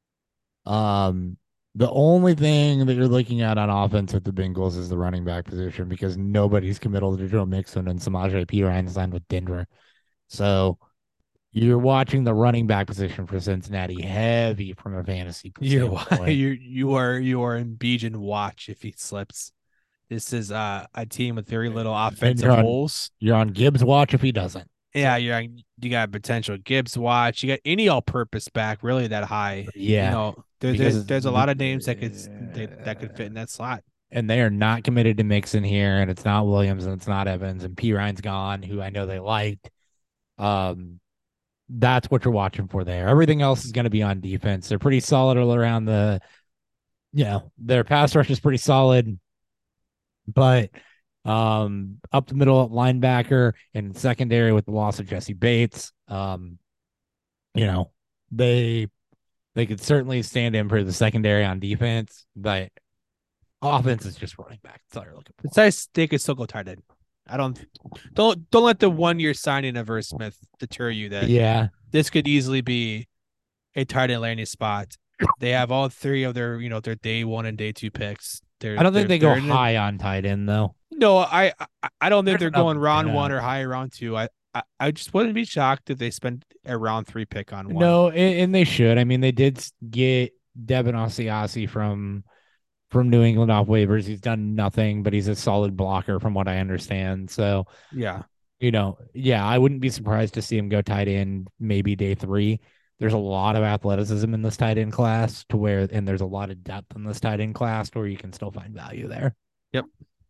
Um, The only thing that you're looking at on offense with the Bengals is the running back position, because nobody's committed to Joe Mixon, and Samaje Perine signed with Denver. So you're watching the running back position for Cincinnati heavy from a fantasy standpoint. You you are you are in Bijan watch if he slips. This is uh, a team with very little And offensive you're on, holes. you're on Gibbs watch if he doesn't. Yeah, you're you got potential Gibbs watch. You got any all-purpose back really that high. Yeah, you know there, there because there's a the, lot of names that could they, that could fit in that slot. and they are not committed to Mixon here, and it's not Williams and it's not Evans, and P Ryan's gone, who I know they liked. Um, that's what you're watching for there. Everything else is going to be on defense. They're pretty solid all around the, you know, their pass rush is pretty solid, but um, up the middle at linebacker and secondary with the loss of Jesse Bates, um, you know, they they could certainly stand in for the secondary on defense, but offense is just running back. That's all you're looking for. Besides, they could still go tight end. I don't don't don't let the one year signing of Irv Smith deter you. That yeah, this could easily be a tight end landing spot. They have all three of their you know their day one and day two picks. They're, I don't think they go high a, on tight end though. No, I I, I don't think There's they're going round yeah. one or high round two. I, I I just wouldn't be shocked if they spent a round three pick on one. No, and, and they should. I mean, they did get Devin Asiasi from from New England off waivers. He's done nothing, but he's a solid blocker from what I understand. So yeah, you know, yeah, I wouldn't be surprised to see him go tight end maybe day three. There's a lot of athleticism in this tight end class to where, and there's a lot of depth in this tight end class to where you can still find value there. Yep.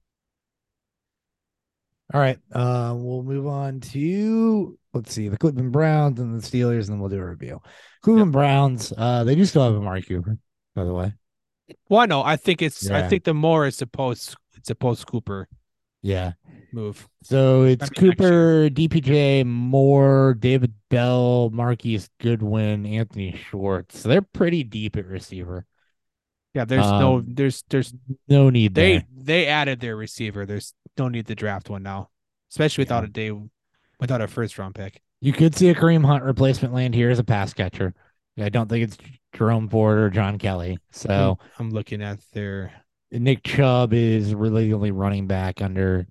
All right. Uh, we'll move on to, let's see, the Cleveland Browns and the Steelers, and then we'll do a review. Cleveland yep. Browns, uh, they do still have Amari Cooper, by the way. Well, no, I think it's, yeah. I think the more is supposed, it's a post Cooper. Yeah. Move. So it's Cooper, D P J, Moore, David Bell, Marquise Goodwin, Anthony Schwartz. So they're pretty deep at receiver. Yeah, there's um, no, there's, there's no need. They, there. they added their receiver. There's no need to draft one now, especially without yeah. a day, without a first round pick. You could see a Kareem Hunt replacement land here as a pass catcher. I don't think it's Jerome Ford or John Kelly. So I'm, I'm looking at their Nick Chubb is really the only running back under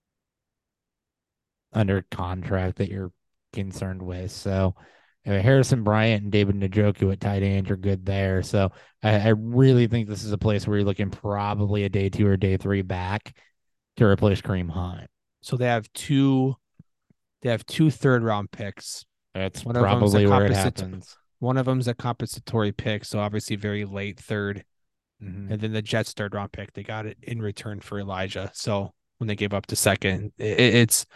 under contract that you're concerned with. So uh, Harrison Bryant and David Njoku at tight end are good there. So I, I really think this is a place where you're looking probably a day two or day three back to replace Kareem Hunt. So they have two, they have two third round picks. That's one probably where it happens. One of them's a compensatory pick, so obviously very late third. Mm-hmm. And then the Jets third round pick, they got it in return for Elijah. So when they gave up the second, it, it's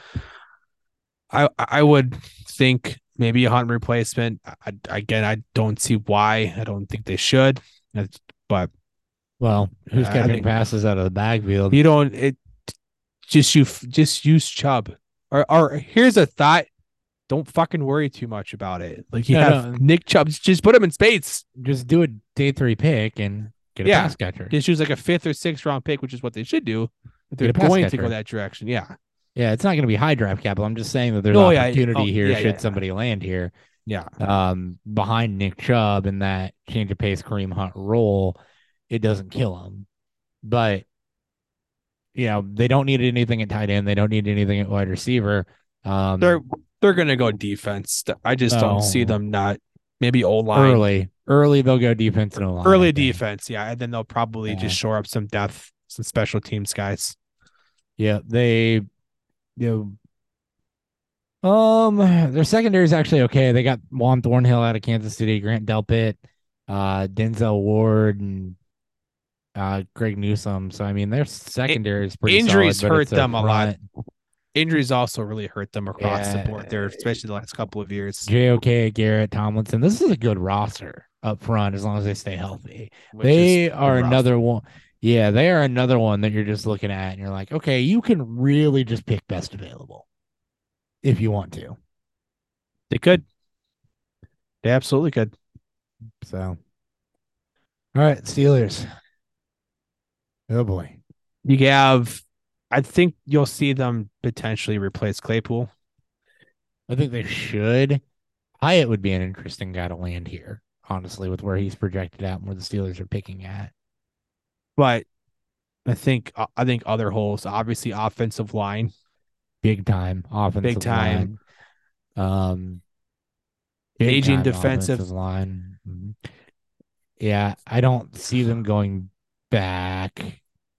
I I would think maybe a Hunt replacement. I, again, I don't see why. I don't think they should. But well, who's uh, catching passes out of the backfield? You don't. It just you just use Chubb. Or or here's a thought. Don't fucking worry too much about it. Like you no, have no. Nick Chubb, just put him in space. Just do a day three pick and get a yeah. pass catcher. Just use like a fifth or sixth round pick, which is what they should do. If they're going catcher. to go that direction. Yeah. Yeah, it's not going to be high draft capital. I'm just saying that there's oh, opportunity yeah. oh, here yeah, should yeah, somebody yeah. land here. Yeah. Um, behind Nick Chubb in that change of pace Kareem Hunt role, it doesn't kill him. But you know, they don't need anything at tight end. They don't need anything at wide receiver. Um, they're they're going to go defense. I just no. don't see them not maybe O line early. Early they'll go defense and O line. Early defense, yeah, and then they'll probably yeah. just shore up some depth, some special teams guys. Yeah, they. You know, um, their secondary is actually okay. They got Juan Thornhill out of Kansas City, Grant Delpit, uh, Denzel Ward, and uh, Greg Newsome. So I mean, their secondary is pretty. Injuries solid, hurt them a lot. Injuries also really hurt them across yeah. the board there, especially the last couple of years. J O K, Garrett, Tomlinson. This is a good roster up front as long as they stay healthy. Which they are another one. Yeah, they are another one that you're just looking at and you're like, okay, you can really just pick best available if you want to. They could. They absolutely could. So, all right, Steelers. Oh, boy. You have, I think you'll see them potentially replace Claypool. I think they should. Hyatt would be an interesting guy to land here, honestly, with where he's projected at and where the Steelers are picking at. But I think I think other holes, obviously offensive line, big time offensive big time, line. um, aging defensive line. Yeah, I don't see them going back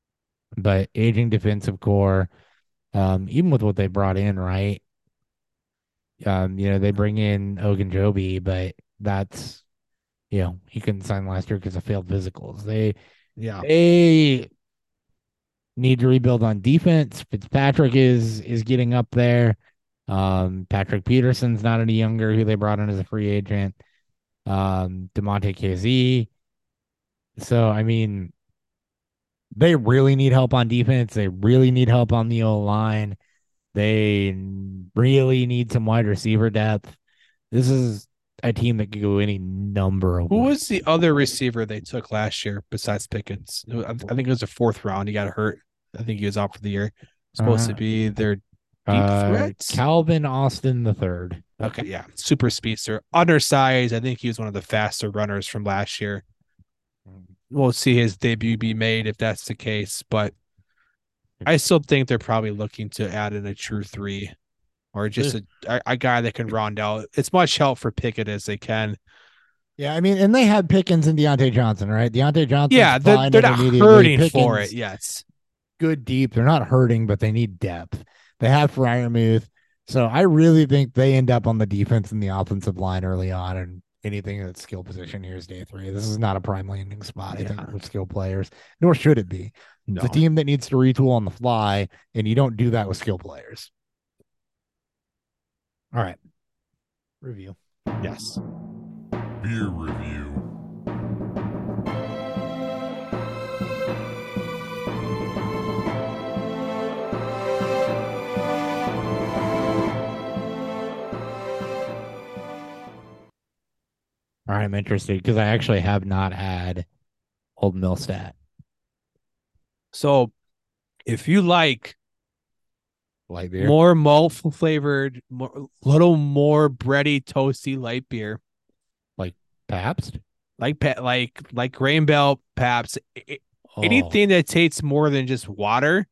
but aging defensive core, um, even with what they brought in, right? Um, you know, they bring in Ogunjobi, but that's, you know, he couldn't sign last year because of failed physicals. They Yeah. they need to rebuild on defense. Fitzpatrick is is getting up there. Um, Patrick Peterson's not any younger, who they brought in as a free agent. Um, DeMonte K Z. So I mean, they really need help on defense. They really need help on the O line. They really need some wide receiver depth. This is a team that could go any number of Who ways. was the other receiver they took last year besides Pickens? I think it was a fourth round. He got hurt. I think he was out for the year. Supposed Uh, to be their deep uh, threat. Calvin Austin the third. Okay, yeah, super speedster, undersized. I think he was one of the faster runners from last year. We'll see his debut be made if that's the case, but I still think they're probably looking to add in a true three or just a, a, a guy that can round out as much help for Pickett as they can. Yeah, I mean, and they had Pickens and Deontay Johnson, right? Deontay Johnson, yeah, they're, they're not hurting Pickens, for it. Yes, good deep. They're not hurting, but they need depth. They have Freiermuth, so I really think they end up on the defense and the offensive line early on, and anything that's skill position here is day three. This is not a prime landing spot, I yeah. think, with skill players, nor should it be. No. It's a team that needs to retool on the fly, and you don't do that with skill players. All right. Review. Yes. Beer review. All right, I'm interested because I actually have not had Old Millstat. So if you like light beer, more malt flavored, more, little more bready, toasty light beer, like Pabst, like like like Grain Belt, Pabst, it, oh. anything that tastes more than just water,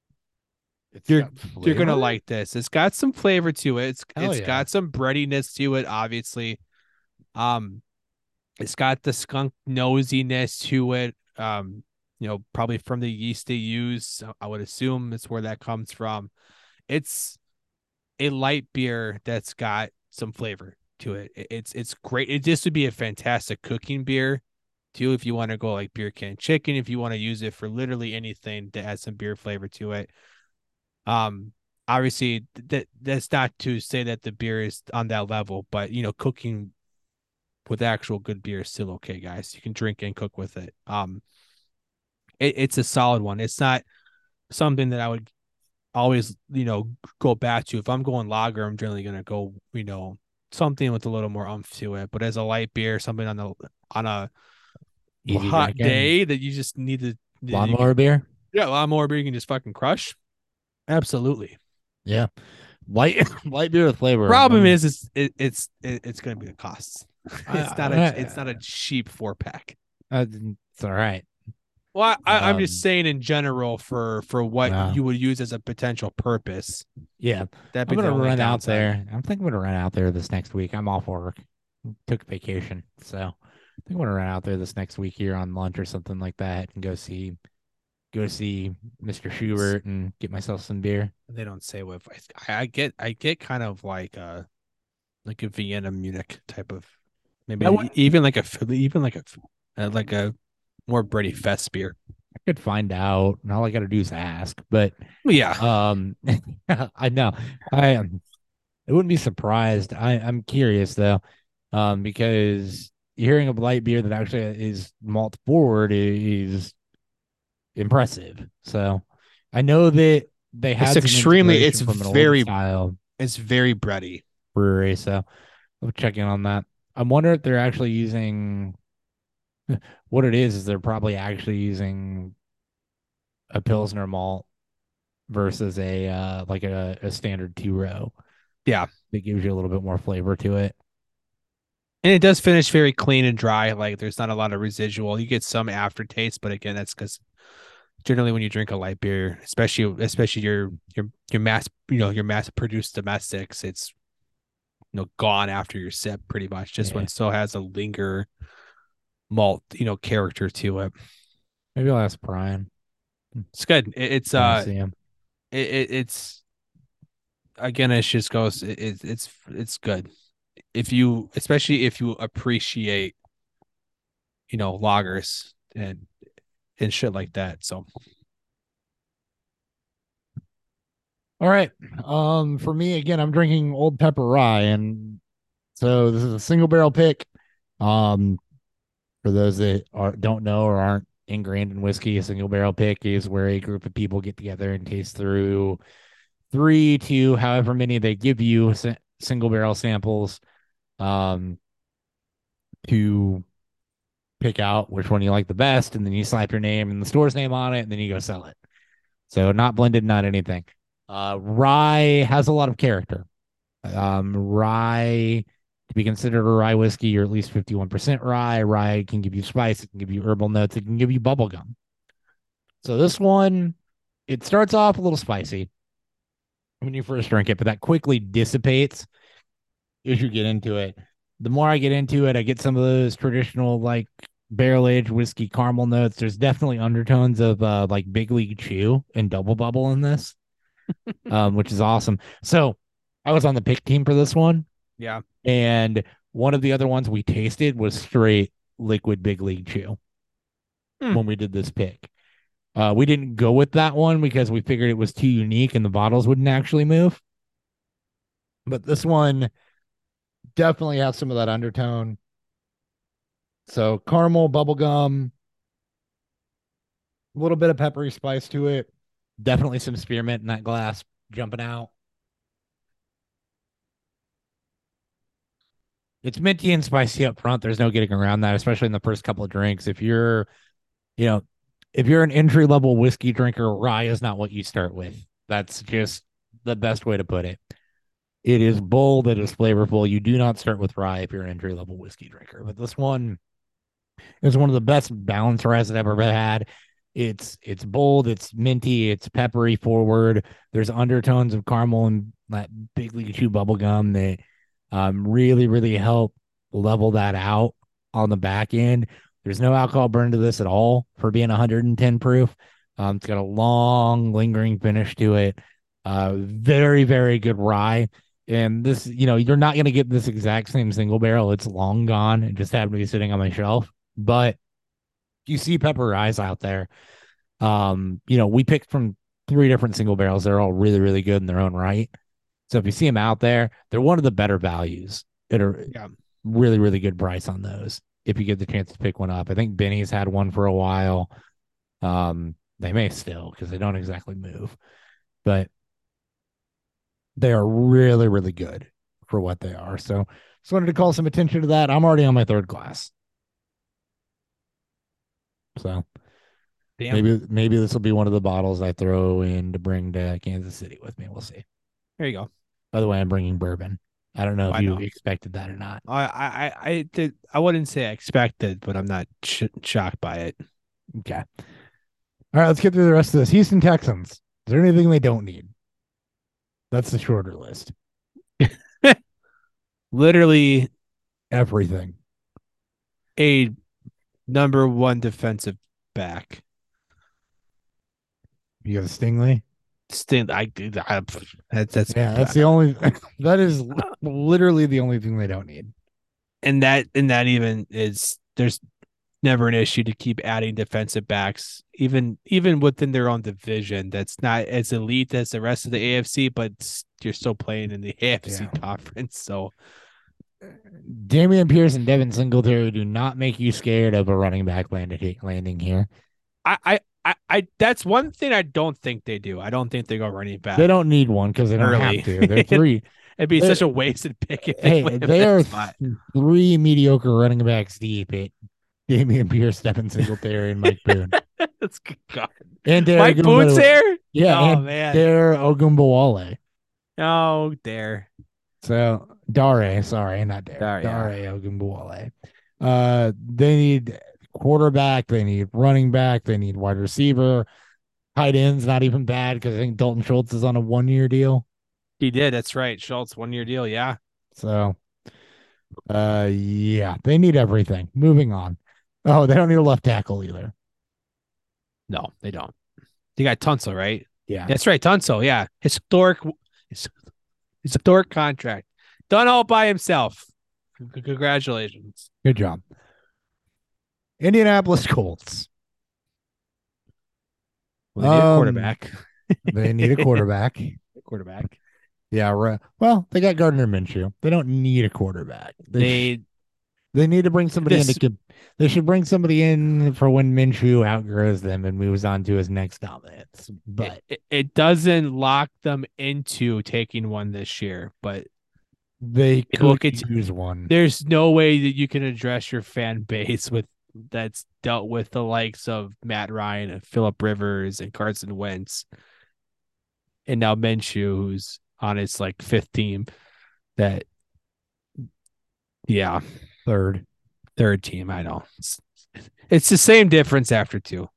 it's you're you're gonna like this. It's got some flavor to it. It's Hell it's yeah. got some breadiness to it, obviously. Um, it's got the skunk nosiness to it. Um, you know, probably from the yeast they use. I would assume it's where that comes from. It's a light beer that's got some flavor to it. It's it's great. It just would be a fantastic cooking beer, too, if you want to go like beer can chicken. If you want to use it for literally anything to add some beer flavor to it. Um, obviously that that's not to say that the beer is on that level, but you know, cooking with actual good beer is still okay, guys. You can drink and cook with it. Um, it, it's a solid one. It's not something that I would always, you know, go back to. If I'm going lager, I'm generally gonna go, you know, something with a little more umph to it. But as a light beer, something on the on a Easy hot drinking. day that you just need to lawnmower beer. Yeah, lawnmower beer you can just fucking crush. Absolutely. Yeah, light light beer with flavor. Problem is, is it, it's it, it's gonna be the costs. It's not a it's not a cheap four pack. Uh, it's all right. Well, I, um, I'm just saying in general for for what no. you would use as a potential purpose. Yeah, that I'm gonna run out there. I think I'm gonna run out there this next week. I'm off work. Took vacation, so I think I'm gonna run out there this next week here on lunch or something like that and go see go see Mister Schubert and get myself some beer. They don't say what I, I get. I get kind of like a like a Vienna Munich type of. Maybe would, even like a even like a like a more bready fest beer. I could find out. And all I got to do is ask. But yeah, um, I know I um, I wouldn't be surprised. I I'm curious though, um, because hearing a light beer that actually is malt forward is impressive. So I know that they have it's extremely. It's very style. It's very bready brewery. So I'll check in on that. I wonder if they're actually using what it is, is they're probably actually using a Pilsner malt versus a uh, like a, a standard two row. Yeah. It gives you a little bit more flavor to it. And it does finish very clean and dry. Like there's not a lot of residual. You get some aftertaste, but again, that's because generally when you drink a light beer, especially especially your your your mass you know your mass produced domestics, it's you know gone after your sip pretty much. This yeah. one still has a linger malt, you know, character to it. Maybe I'll ask Brian. It's good. It, it's uh, it, it, it's again, it just goes. It, it, it's it's good if you, especially if you appreciate, you know, lagers and and shit like that. So, all right. Um, for me again, I'm drinking Old Pepper Rye, and so this is a single barrel pick. Um, for those that are don't know or aren't ingrained in whiskey, a single barrel pick is where a group of people get together and taste through three to however many they give you single barrel samples, um, to pick out which one you like the best, and then you slap your name and the store's name on it, and then you go sell it. So not blended, not anything. Uh, rye has a lot of character. Um, rye, to be considered a rye whiskey, you're at least fifty-one percent rye. Rye can give you spice, it can give you herbal notes, it can give you bubble gum. So this one, it starts off a little spicy when you first drink it, but that quickly dissipates as you get into it. The more I get into it, I get some of those traditional like barrel aged whiskey caramel notes. There's definitely undertones of uh, like Big League Chew and Double Bubble in this, um, which is awesome. So I was on the pick team for this one. Yeah. And one of the other ones we tasted was straight liquid Big League Chew hmm. when we did this pick. Uh, we didn't go with that one because we figured it was too unique and the bottles wouldn't actually move. But this one definitely has some of that undertone. So caramel, bubblegum, a little bit of peppery spice to it. Definitely some spearmint in that glass jumping out. It's minty and spicy up front. There's no getting around that, especially in the first couple of drinks. If you're, you know, if you're an entry level whiskey drinker, rye is not what you start with. That's just the best way to put it. It is bold. It is flavorful. You do not start with rye if you're an entry level whiskey drinker. But this one is one of the best balanced ryes I've ever had. It's it's bold. It's minty. It's peppery forward. There's undertones of caramel and that Big League Chew bubble gum that um, really, really help level that out on the back end. There's no alcohol burn to this at all for being one hundred ten proof. Um, it's got a long, lingering finish to it. Uh, very, very good rye. And this, you know, you're not going to get this exact same single barrel. It's long gone. It just happened to be sitting on my shelf. But you see pepper ryes out there. Um, you know, we picked from three different single barrels. They're all really, really good in their own right. So if you see them out there, they're one of the better values. That are yeah. really, really good price on those. If you get the chance to pick one up, I think Benny's had one for a while. Um, they may still because they don't exactly move, but they are really, really good for what they are. So just wanted to call some attention to that. I'm already on my third glass. So Damn. maybe maybe this will be one of the bottles I throw in to bring to Kansas City with me. We'll see. There you go. By the way, I'm bringing bourbon. I don't know if I you know. expected that or not. I I I did. I wouldn't say I expected, but I'm not sh- shocked by it. Okay. All right, let's get through the rest of this. Houston Texans. Is there anything they don't need? That's the shorter list. Literally everything. A number one defensive back. You got a Stingley? Sting, I, I that's that's yeah, that's the only. That is literally the only thing they don't need. And that and that even is there's never an issue to keep adding defensive backs, even even within their own division. That's not as elite as the rest of the A F C, but you're still playing in the A F C yeah. conference. So, Dameon Pierce and Devin Singletary do not make you scared of a running back landing landing here. I I. I, I that's one thing I don't think they do. I don't think they go running back. They don't need one because they don't early. have to. They're three. It'd be They're, such a wasted pick if they Hey, they are spot. three mediocre running backs deep at Dameon Pierce, Devin Singletary, and Mike Boone. That's good God. And Dare Mike Boone's there? Yeah, oh, and man. Dare Ogunbowale. Oh, Dare. So Dare, sorry, not Dare. Dare, Dare yeah. Ogunbowale. Uh, they need quarterback, they need running back, they need wide receiver. Tight end's not even bad because I think Dalton Schultz is on a one-year deal. He did, that's right. Schultz, one-year deal, yeah. So, uh, yeah, they need everything. Moving on. Oh, they don't need a left tackle either. No, they don't. You got Tunsil, right? Yeah. That's right. Tunsil. Yeah. Historic, historic contract. Done all by himself. Congratulations. Good job. Indianapolis Colts. Well, they need um, a quarterback. They need a quarterback. quarterback. Yeah. Right. Well, they got Gardner Minshew. They don't need a quarterback. They they sh- they need to bring somebody this, in to. They should bring somebody in for when Minshew outgrows them and moves on to his next dominance. But it, it doesn't lock them into taking one this year. But they could use one. There's no way that you can address your fan base with that's dealt with the likes of Matt Ryan and Phillip Rivers and Carson Wentz, and now Minshew, who's on his like fifth team. That, yeah, third, third team. I know it's, it's the same difference after two.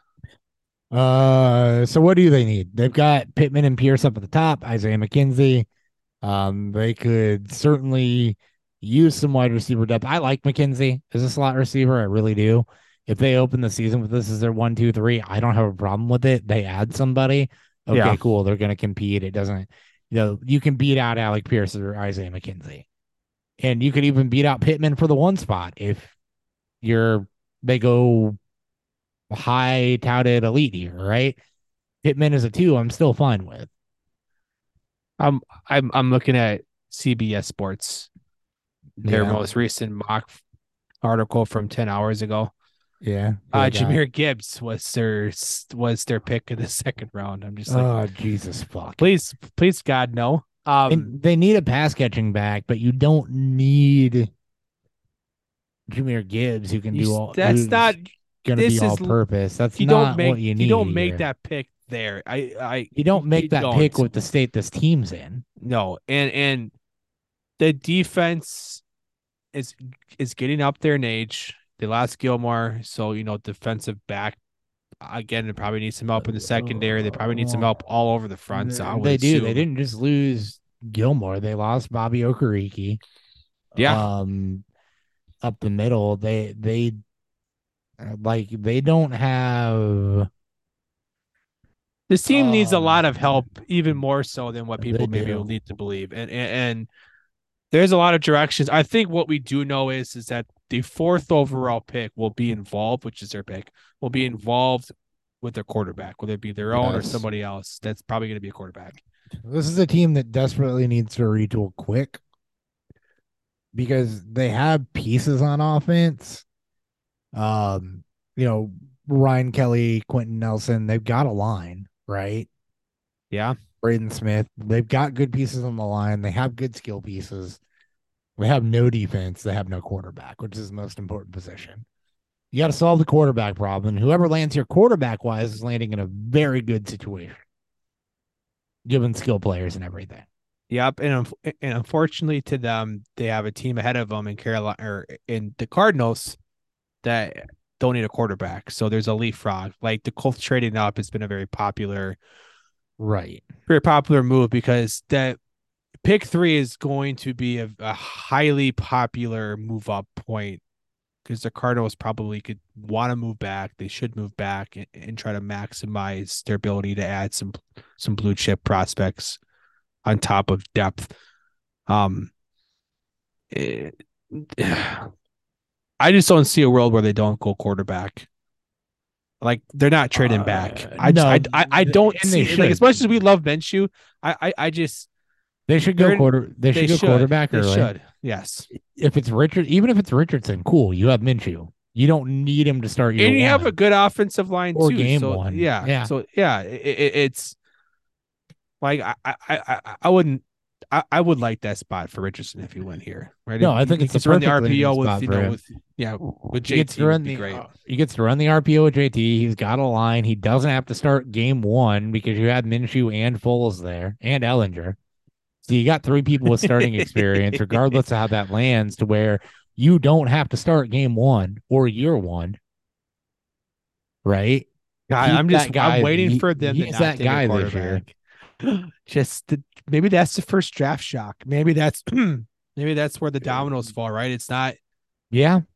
Uh, so what do they need? They've got Pittman and Pierce up at the top. Isaiah McKenzie. Um, they could certainly use some wide receiver depth. I like McKenzie as a slot receiver. I really do. If they open the season with this as their one, two, three, I don't have a problem with it. They add somebody. Okay, yeah. Cool. They're going to compete. It doesn't, you know, you can beat out Alec Pierce or Isaiah McKenzie. And you could even beat out Pittman for the one spot if you're, they go high touted elite here, right? Pittman is a two, I'm still fine with. I'm I'm I'm looking at C B S Sports, their yeah. most recent mock article from ten hours ago. Yeah, uh, Jahmyr Gibbs was their was their pick in the second round. I'm just like, oh Jesus fuck! Please, please, God, no. Um, they, they need a pass catching back, but you don't need Jahmyr Gibbs who can do all. That's not going to be all purpose. That's you not don't make, what you need. You don't make here. that pick there. I, I. You don't make you that don't. pick with the state this team's in. No, and and the defense is is getting up there in age. They lost Gilmore, so you know defensive back again. They probably need some help in the secondary. They probably need some help all over the front. So I would they do. assume. They didn't just lose Gilmore. They lost Bobby Okereke. Yeah. Um, up the middle, they they like they don't have. This team um, needs a lot of help, even more so than what people maybe will need to believe. And, and and there's a lot of directions. I think what we do know is is that the fourth overall pick will be involved, which is their pick, will be involved with their quarterback, whether it be their own yes. or somebody else. That's probably going to be a quarterback. This is a team that desperately needs to retool quick because they have pieces on offense. Um, you know, Ryan Kelly, Quentin Nelson, they've got a line, right? Yeah. Braden Smith, they've got good pieces on the line. They have good skill pieces. They have no defense. They have no quarterback, which is the most important position. You got to solve the quarterback problem. And whoever lands here quarterback wise is landing in a very good situation, given skill players and everything. Yep, and and unfortunately to them, they have a team ahead of them in Carolina or in the Cardinals that don't need a quarterback. So there's a leapfrog. Like the Colts trading up has been a very popular, right? Very popular move because that pick three is going to be a, a highly popular move up point because the Cardinals probably could want to move back. They should move back and, and try to maximize their ability to add some some blue chip prospects on top of depth. Um, it, I just don't see a world where they don't go quarterback. Like they're not trading uh, back. I, no, just, I, I I don't see like as much as we love Minshew, I I, I just they should go quarter. They should they go should. quarterback. They early. should. Yes. If it's Richard, even if it's Richardson, cool. You have Minshew. You don't need him to start your. And you one. have a good offensive line or too. game so, one. Yeah. Yeah. So yeah, it, it, it's like I I I, I wouldn't. I, I would like that spot for Richardson if he went here. Right? No, I think he it's gets to run the R P O with you know with yeah with J T. He gets to run the great. Uh, he gets to run the R P O with J T. He's got a line. He doesn't have to start game one because you had Minshew and Foles there and Ellinger. So you got three people with starting experience, regardless of how that lands, to where you don't have to start game one or year one. Right? God, I'm just guy, I'm waiting he, for them he's to not that take guy a this year. Just the, maybe that's the first draft shock. Maybe that's maybe that's where the dominoes fall, right? It's not yeah.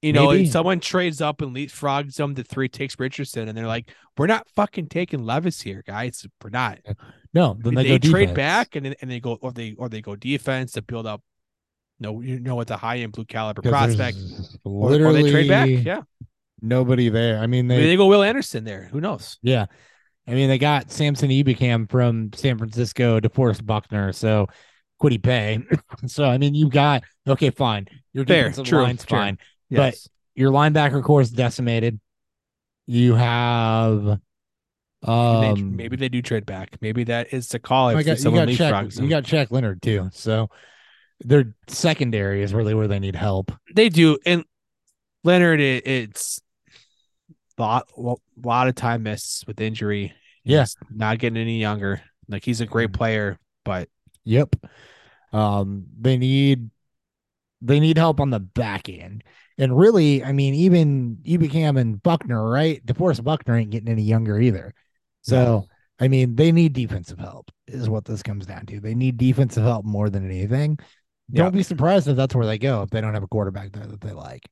You know, Maybe. if someone trades up and leapfrogs them to three, takes Richardson, and they're like, "We're not fucking taking Levis here, guys. We're not." No, then they, they go trade defense. back and and they go or they or they go defense to build up. No, you know, with a high end blue caliber 'Cause prospect, there's or, or they literally trade back. Yeah, nobody there. I mean, they maybe they go Will Anderson there. Who knows? yeah. I mean, they got Samson Ebicam from San Francisco, DeForest Buckner, so Quiddy Pay. So I mean, you got okay, fine. Your Fair, defensive true, line's true. fine, Yes. but your linebacker core is decimated. You have um maybe they, maybe they do trade back. Maybe that is the call if I got, you someone got Shaq, leapfrogs them. you got Shaq Leonard too. So their secondary is really where they need help. They do, and Leonard, it, it's a lot, a lot of time missed with injury. Yeah. He's not getting any younger. Like he's a great player, but yep. Um, they need they need help on the back end. And really, I mean, even Ebicam and Buckner, right? DeForest Buckner ain't getting any younger either. So, no. I mean, they need defensive help, is what this comes down to. They need defensive help more than anything. Don't yeah. be surprised if that's where they go if they don't have a quarterback there that they like.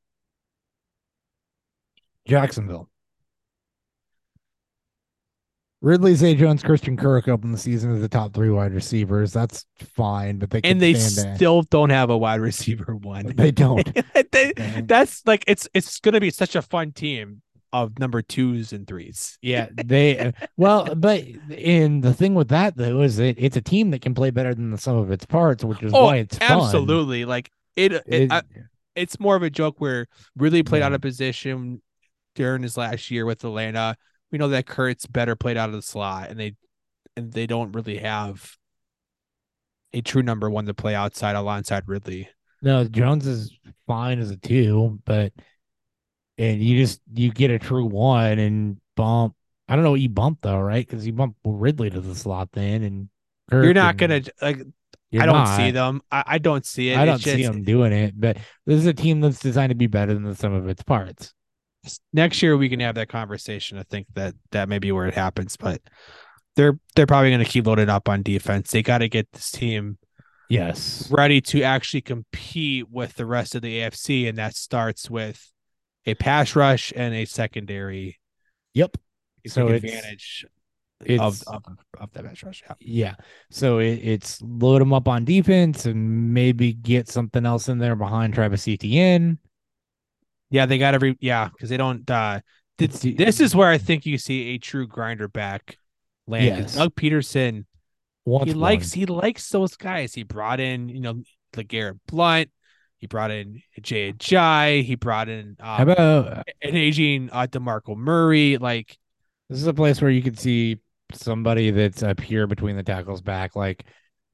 Jacksonville. Ridley, Zay Jones, Christian Kirk open the season as the top three wide receivers. That's fine, but they and they stand still in. don't have a wide receiver one. They don't. they, that's like it's it's going to be such a fun team of number twos and threes. Yeah, they well, but in the thing with that though is it, it's a team that can play better than the sum of its parts, which is oh, why it's absolutely fun. like it. it, it I, it's more of a joke where Ridley played yeah. out of position during his last year with Atlanta. We know that Kurt's better played out of the slot, and they and they don't really have a true number one to play outside alongside Ridley. No, Jones is fine as a two, but and you just you get a true one and bump. I don't know what you bump though, right? Because you bump Ridley to the slot then, and Kirk you're not gonna like. I don't not. see them. I, I don't see it. I don't it's see just, them doing it. But this is a team that's designed to be better than the sum of its parts. Next year we can have that conversation. I think that that may be where it happens, but they're they're probably going to keep loading up on defense. They got to get this team yes ready to actually compete with the rest of the A F C, and that starts with a pass rush and a secondary. Yep. So advantage it's, of, of of that pass rush. Yeah. yeah. So it, it's load them up on defense and maybe get something else in there behind Travis Etienne. Yeah, they got every yeah because they don't. uh this, this is where I think you see a true grinder back land. Yes. Doug Peterson, Wants he likes one. he likes those guys. He brought in you know LeGarrette Blount. He brought in Jay Ajayi. He brought in um, How about an aging uh, DeMarco Murray. Like this is a place where you could see somebody that's up here between the tackles back, like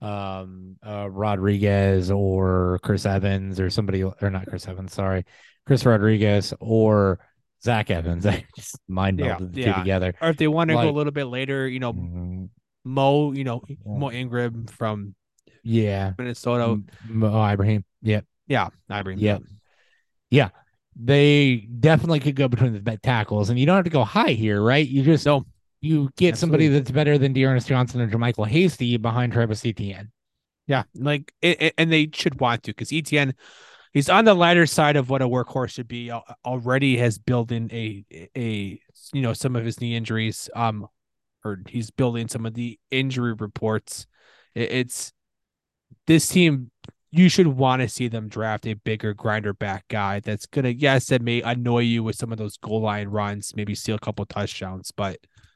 um uh Rodriguez or Chris Evans or somebody or not Chris Evans, sorry. Chris Rodriguez or Zach Evans. I just mind melded the yeah. two together. Or if they want to like, go a little bit later, you know, mm-hmm. Mo, you know, Mo Ingram from yeah Minnesota. Mo Ibrahim. Yep. Yeah. Ibrahim. Yep. Yeah. They definitely could go between the tackles, and you don't have to go high here, right? You just no. You get Absolutely. somebody that's better than Dearness Johnson or JaMychal Hasty behind Travis Etienne. Yeah. Like, it, it, and they should want to because Etienne. He's on the lighter side of what a workhorse should be. Already has built in a a you know some of his knee injuries. Um, or he's building some of the injury reports. It's this team. You should want to see them draft a bigger grinder back guy that's gonna yes that may annoy you with some of those goal line runs, maybe steal a couple touchdowns, but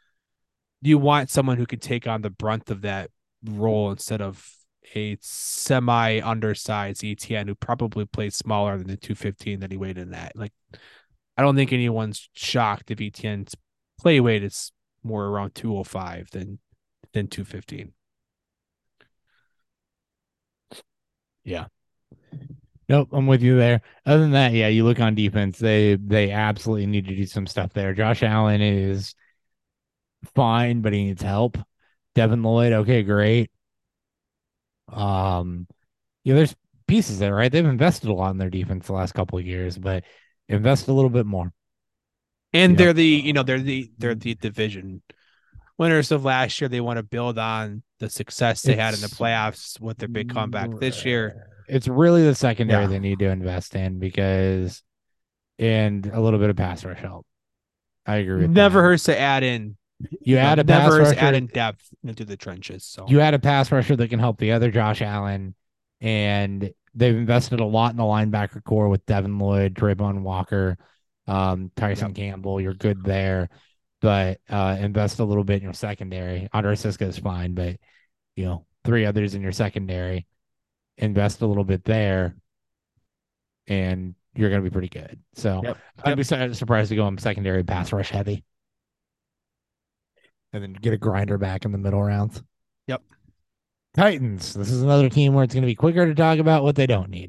you want someone who can take on the brunt of that role instead of a semi undersized Etienne who probably played smaller than the two fifteen that he weighed in at. Like, I don't think anyone's shocked if Etienne's play weight is more around two oh five than, than two fifteen. Yeah. Nope. I'm with you there. Other than that, yeah, you look on defense, they, they absolutely need to do some stuff there. Josh Allen is fine, but he needs help. Devin Lloyd. Okay, great. Um, yeah, there's pieces there, right? They've invested a lot in their defense the last couple of years, but invest a little bit more. And they're the, you know, they're the they're the division winners of last year. They want to build on the success they it's, had in the playoffs with their big comeback this year. It's really the secondary yeah. they need to invest in because and a little bit of pass rush help. I agree with Never that. hurts to add in. You add know, a pass never hurts rusher, to add in depth into the trenches. So you add a pass rusher that can help the other Josh Allen, and they've invested a lot in the linebacker core with Devin Lloyd, Trayvon Walker, um, Tyson Yep. Campbell. You're good there, but uh, invest a little bit in your secondary. Andre Cisco is fine, but you know, three others in your secondary. Invest a little bit there, and you're going to be pretty good. So Yep. I'd Yep. be su- surprised to go on secondary pass rush heavy, and then get a grinder back in the middle rounds. Yep. Titans. This is another team where it's going to be quicker to talk about what they don't need.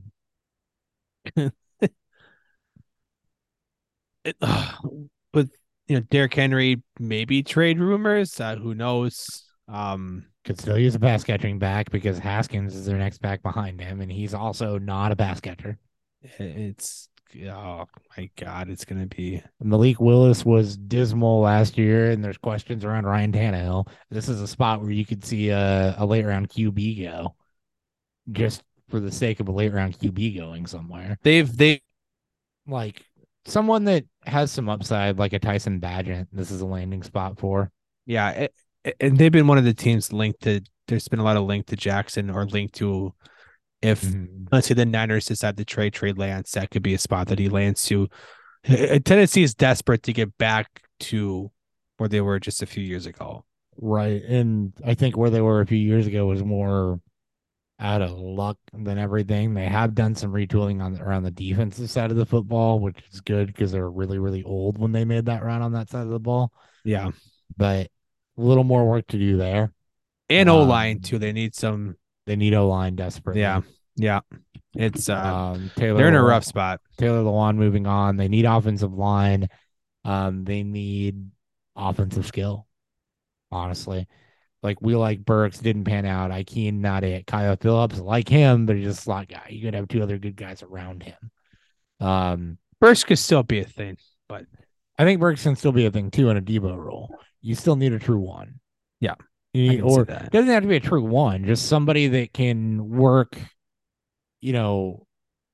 It, uh, with you know Derrick Henry, maybe trade rumors. Uh, who knows? Um, Could still use a pass catching back because Haskins is their next back behind him, and he's also not a pass catcher. it's oh my god, it's gonna be Malik Willis was dismal last year, and there's questions around Ryan Tannehill. This is a spot where you could see a, a late round Q B go, just for the sake of a late round Q B going somewhere. they've they Like someone that has some upside, like a Tyson Badgett. This is a landing spot for. yeah, it, it- and they've been one of the teams linked to. There's been a lot of link to Jackson or linked to if Mhm. let's say the Niners decide to trade trade Lance, that could be a spot that he lands to. Tennessee is desperate to get back to where they were just a few years ago. Right. And I think where they were a few years ago was more out of luck than everything. They have done some retooling on around the defensive side of the football, which is good because they're really, really old when they made that run on that side of the ball. Yeah. But a little more work to do there. And Um, O line too. They need some. They need O line desperately. Yeah. Yeah. It's uh Um, Taylor they're in a Lewan- rough spot. Taylor Lewan moving on. They need offensive line. Um, they need offensive skill. Honestly, like we like Burks didn't pan out. Ikeen not it. Kyle Phillips like him, but he's just a slot guy. You could have two other good guys around him. Um, Burst could still be a thing, but I think Burks can still be a thing too in a Debo role. You still need a true one. Yeah, You I need, can see or that. doesn't have to be a true one. Just somebody that can work. You know,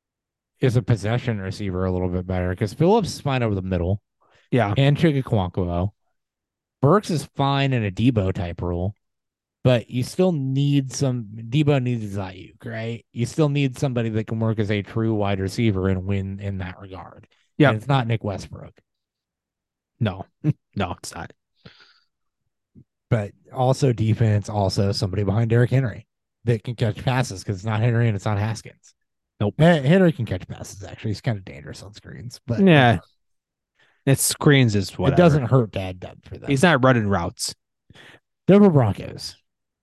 is a possession receiver a little bit better because Phillips is fine over the middle. Yeah. And Chigakwanko. Burks is fine in a Debo type role, but you still need some. Debo needs Ayuk, right? You still need somebody that can work as a true wide receiver and win in that regard. Yeah. It's not Nick Westbrook. No, no, it's not. But also defense, also somebody behind Derrick Henry that can catch passes because it's not Henry and it's not Haskins. Nope. Henry can catch passes, actually. He's kind of dangerous on screens, but yeah. It screens is whatever. It doesn't hurt to add depth for them. He's not running routes. Denver Broncos.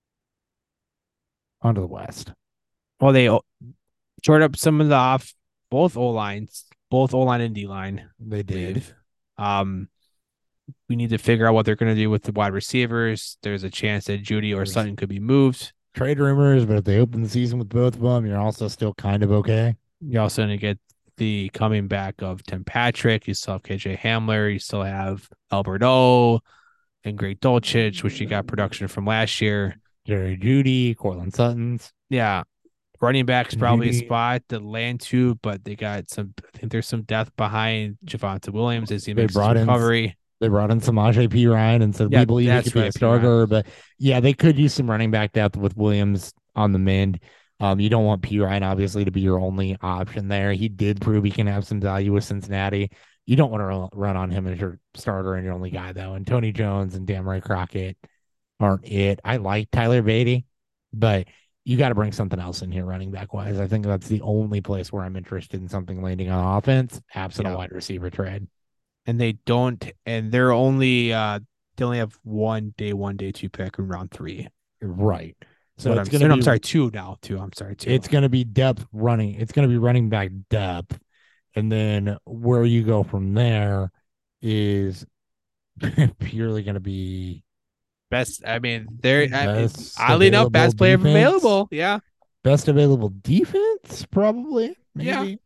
Onto the West. Well, they short up some of the off, both O lines, both O line and D line. They did. Um, we need to figure out what they're going to do with the wide receivers. There's a chance that Judy or Sutton could be moved. Trade rumors, but if they open the season with both of them, you're also still kind of okay. You're also going to get the coming back of Tim Patrick. You still have K J Hamler. You still have Albert O and Greg Dulcich, which you got production from last year. Jerry Judy, Cortland Suttons. Yeah. Running back's probably Judy. a spot to land to, but they got some, I think there's some depth behind Javonte Williams as he They makes his brought in- recovery. They brought in Samaje P. Ryan and said, Yeah, we believe he that's could be right, a P. starter. But yeah, they could use some running back depth with Williams on the mend. Um, you don't want P. Ryan, obviously, to be your only option there. He did prove he can have some value with Cincinnati. You don't want to run on him as your starter and your only guy, though. And Tony Jones and Damari Crockett aren't it. I like Tyler Beatty, but you got to bring something else in here running back wise. I think that's the only place where I'm interested in something landing on offense, absent Yeah. a wide receiver trade. And they don't, and they're only, uh, they only have one day one, day two pick in round three. Right. So But it's I'm, going to no, be I'm sorry, two now, two. I'm sorry, two. It's going to be depth running. It's going to be running back depth. And then where you go from there is purely going to be best. I mean, they're I mean, Best oddly enough, best player available defense. available. Yeah. best available defense, probably. Yeah. Maybe.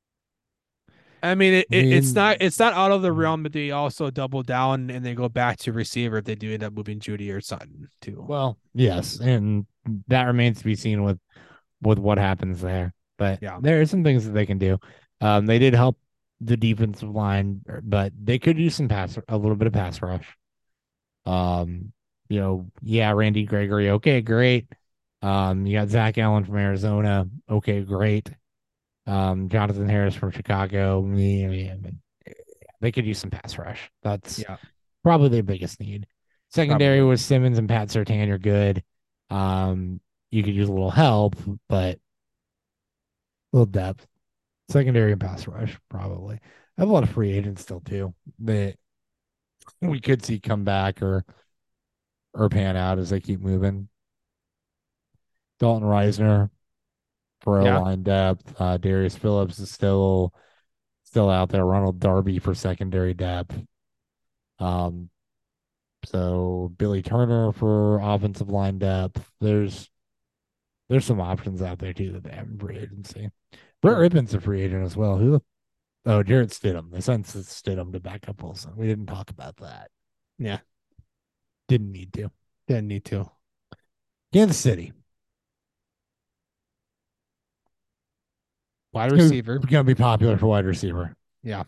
I mean, it, I it, it's mean- not it's not out of the realm, but they also double down and they go back to receiver if they do end up moving Judy or Sutton too. Well, yes. And that remains to be seen with with what happens there. But Yeah. there are some things that they can do. Um, they did help the defensive line, but they could use some pass, a little bit of pass rush. Um, you know, yeah, Randy Gregory, okay, great. Um, you got Zach Allen from Arizona, okay, great. Um, Jonathan Harris from Chicago, they could use some pass rush. That's Yeah. probably their biggest need. Secondary Probably. was Simmons and Pat Surtain are good. Um, you could use a little help, but a little depth. Secondary and pass rush, probably. I have a lot of free agents still too that we could see come back or or pan out as they keep moving. Dalton Reisner for O Yeah. line depth. Uh, Darius Phillips is still still out there. Ronald Darby for secondary depth. Um, so Billy Turner for offensive line depth. There's there's some options out there too that they have in free agency. Brett Rippon's a free agent as well. Who? Oh, Jarrett Stidham. They sent Stidham to back up Wilson. We didn't talk about that. Yeah. Didn't need to. Didn't need to. Kansas City. Wide receiver. Going to be popular for wide receiver. Yeah.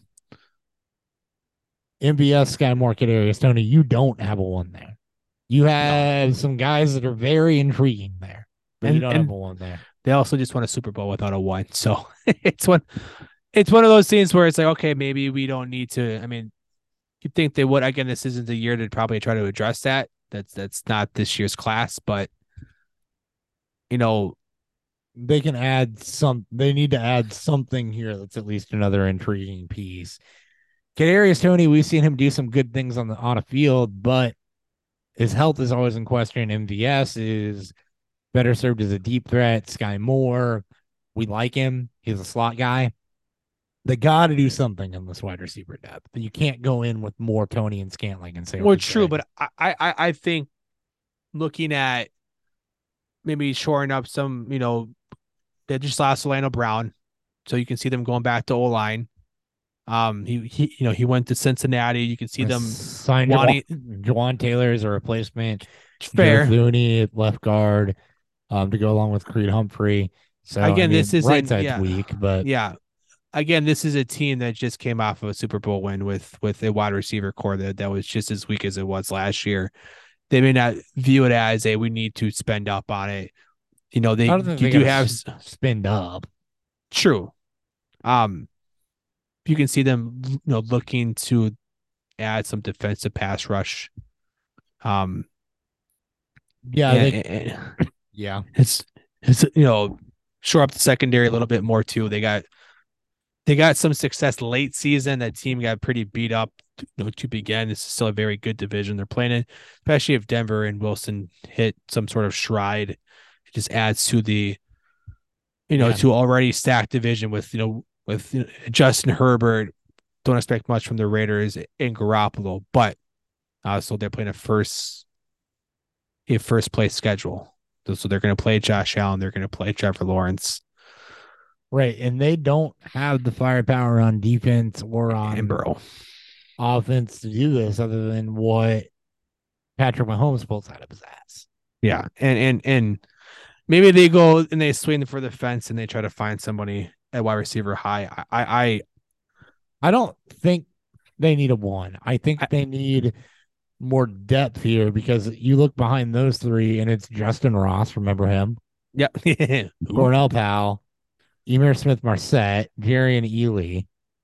M B S, Sky Market areas. Tony, you don't have a one there. You have no. some guys that are very intriguing there, but and, you don't have a one there. They also just won a Super Bowl without a one. So it's one it's one of those things where it's like, okay, maybe we don't need to. I mean, you'd think they would. Again, this isn't the year to probably try to address that. That's that's not this year's class, but you know, they can add some. They need to add something here that's at least another intriguing piece. Kadarius Toney, we've seen him do some good things on the on a field, but his health is always in question. M V S is better served as a deep threat. Sky Moore, we like him. He's a slot guy. They got to do something in this wide receiver depth. You can't go in with more Toney and Scantling and say, well, true, but I, I, I think looking at maybe shoring up some, you know, they just lost Orlando Brown, so you can see them going back to O line. Um, he, he, you know, he went to Cincinnati. You can see them signed wanting Jawan Taylor as a replacement. Fair. Joe Thuney at left guard, um, to go along with Creed Humphrey. So again, I mean, this is right side's yeah, weak, but yeah. Again, this is a team that just came off of a Super Bowl win with with a wide receiver core that, that was just as weak as it was last year. They may not view it as a we need to spend up on it. You know, they you they do have spend up. True. Um, you can see them, you know, looking to add some defensive pass rush. Um, yeah, and, they, and, yeah, it's it's you know, shore up the secondary a little bit more too. They got they got some success late season. That team got pretty beat up, you know, to begin. This is still a very good division they're playing in, especially if Denver and Wilson hit some sort of stride. It just adds to the, you know, yeah. to already stacked division with, you know, with you know, Justin Herbert. Don't expect much from the Raiders and Garoppolo, but uh, so they're playing a first, a first place schedule. So they're going to play Josh Allen. They're going to play Trevor Lawrence. Right, and they don't have the firepower on defense or on Burrow offense to do this, other than what Patrick Mahomes pulls out of his ass. Yeah, and and and maybe they go and they swing for the fence and they try to find somebody at wide receiver high. I I I don't think they need a one. I think I, they need more depth here because you look behind those three and it's Justin Ross. Remember him? Yeah. Cornell Powell. Emir Smith-Marset, Jerry and Ely,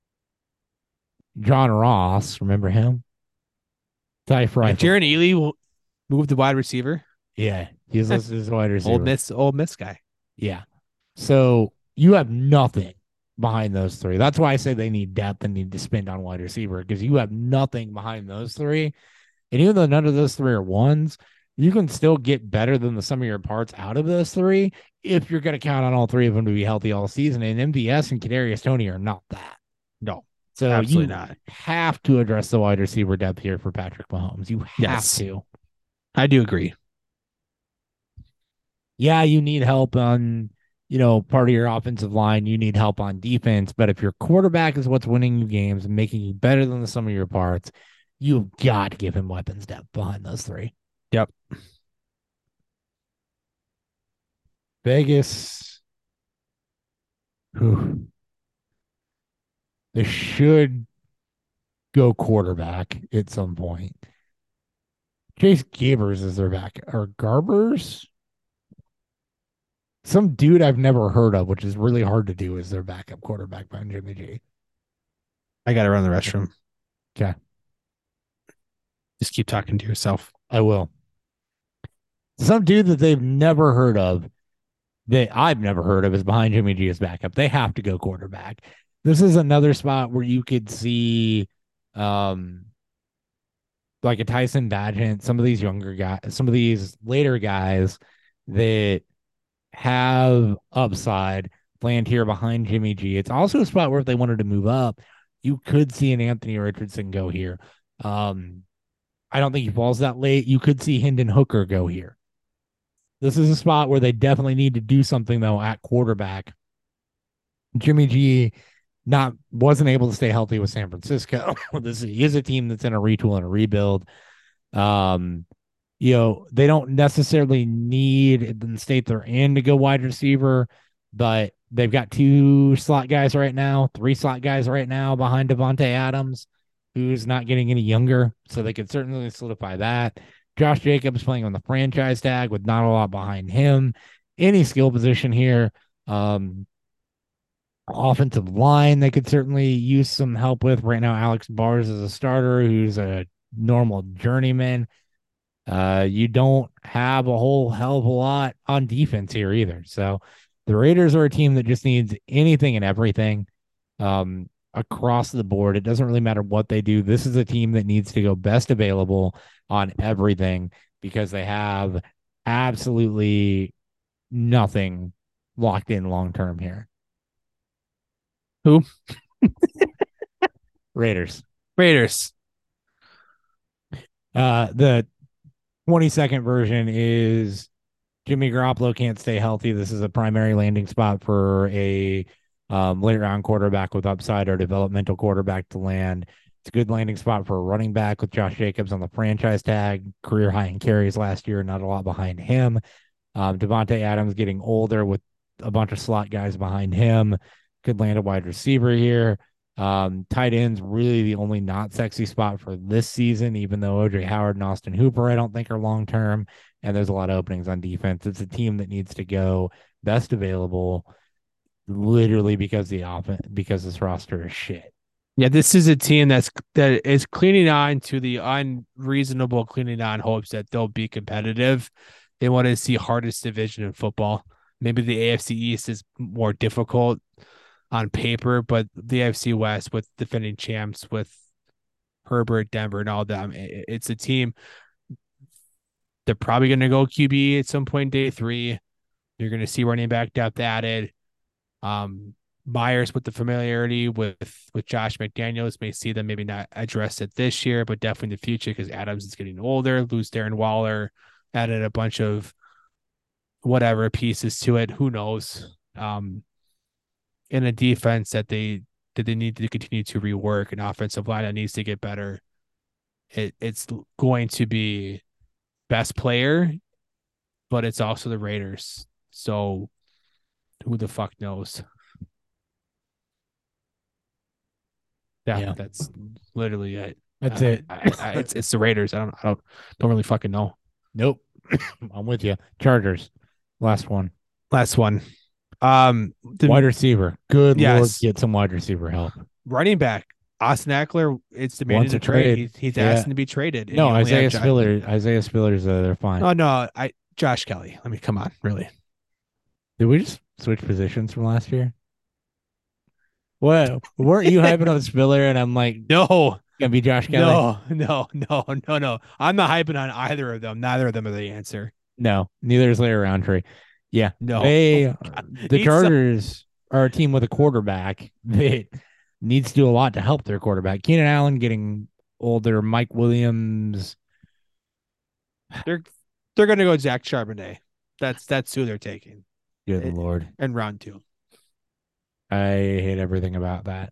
John Ross, remember him? Ty Fry. Jerry and Ely will move the wide receiver. Yeah, he's listed as a wide receiver. Old Miss, old Miss guy. Yeah. So you have nothing behind those three. That's why I say they need depth and need to spend on wide receiver because you have nothing behind those three. And even though none of those three are ones, you can still get better than the sum of your parts out of those three if you're going to count on all three of them to be healthy all season. And M V S and Kadarius Toney are not that. No, so absolutely you not. Have to address the wide receiver depth here for Patrick Mahomes. You have yes. to. I do agree. Yeah, you need help on, you know, part of your offensive line. You need help on defense. But if your quarterback is what's winning you games and making you better than the sum of your parts, you've got to give him weapons depth behind those three. Yep. Vegas. Whew. They should go quarterback at some point. Chase Gabers is their back, or Garbers? Some dude I've never heard of, which is really hard to do, is their backup quarterback behind Jimmy G. I got to run the restroom. Okay. Just keep talking to yourself. I will. Some dude that they've never heard of, that I've never heard of, is behind Jimmy G as backup. They have to go quarterback. This is another spot where you could see um like a Tyson Bagent, some of these younger guys, some of these later guys that have upside land here behind Jimmy G. It's also a spot where if they wanted to move up, you could see an Anthony Richardson go here. Um, I don't think he falls that late. You could see Hendon Hooker go here. This is a spot where they definitely need to do something though at quarterback. Jimmy G not wasn't able to stay healthy with San Francisco. This is a team that's in a retool and a rebuild. Um, you know, they don't necessarily need the state they're in to go wide receiver, but they've got two slot guys right now, three slot guys right now behind Davante Adams, who's not getting any younger. So they could certainly solidify that. Josh Jacobs playing on the franchise tag with not a lot behind him. Any skill position here. Um, offensive line, they could certainly use some help with. Right now, Alex Bars is a starter who's a normal journeyman. Uh, you don't have a whole hell of a lot on defense here either. So the Raiders are a team that just needs anything and everything um, across the board. It doesn't really matter what they do. This is a team that needs to go best available on everything because they have absolutely nothing locked in long term here. Who? Raiders. Raiders. Uh, the twenty-second version is Jimmy Garoppolo can't stay healthy. This is a primary landing spot for a um, late round quarterback with upside or developmental quarterback to land. It's a good landing spot for a running back with Josh Jacobs on the franchise tag, career high in carries last year, not a lot behind him. Um, Davante Adams getting older with a bunch of slot guys behind him. Could land a wide receiver here. Um, tight end's really the only not sexy spot for this season, even though O J Howard and Austin Hooper I don't think are long term, and there's a lot of openings on defense. It's a team that needs to go best available, literally because the offense because this roster is shit. Yeah, this is a team that's that is cleaning on to the unreasonable cleaning on hopes that they'll be competitive. They want to see hardest division in football. Maybe the A F C East is more difficult on paper, but the A F C West with defending champs, with Herbert, Denver, and all them, it's a team. They're probably going to go Q B at some point day three. You're going to see running back depth added. Um, Myers with the familiarity with with Josh McDaniels may see them maybe not address it this year, but definitely in the future because Adams is getting older. Lose Darren Waller, added a bunch of whatever pieces to it. Who knows? Um, in a defense that they that they need to continue to rework, an offensive line that needs to get better. It it's going to be best player, but it's also the Raiders. So who the fuck knows? Yeah, yeah. That's literally it. That's uh, it. I, I, it's it's the Raiders. I don't I don't don't really fucking know. Nope. I'm with you. Chargers. Last one. Last one. Um, the, wide receiver. Good yes. Lord, get some wide receiver help. Running back. Austin Eckler. It's demanded to trade. trade. He's, he's yeah. asking to be traded. No, Isaiah Spiller. Isaiah Spiller's uh, they're fine. Oh no, I Josh Kelly. I mean, come on, really. Did we just switch positions from last year? What weren't you hyping on Spiller? And I'm like, no, gonna be Josh Kelly. No, no, no, no, no. I'm not hyping on either of them. Neither of them are the answer. No, neither is Larry Roundtree. Yeah, no. They oh the He's Chargers so- are a team with a quarterback that needs to do a lot to help their quarterback. Keenan Allen getting older. Mike Williams. They're they're gonna go Zach Charbonnet. That's that's who they're taking. Good it, Lord. And round two. I hate everything about that.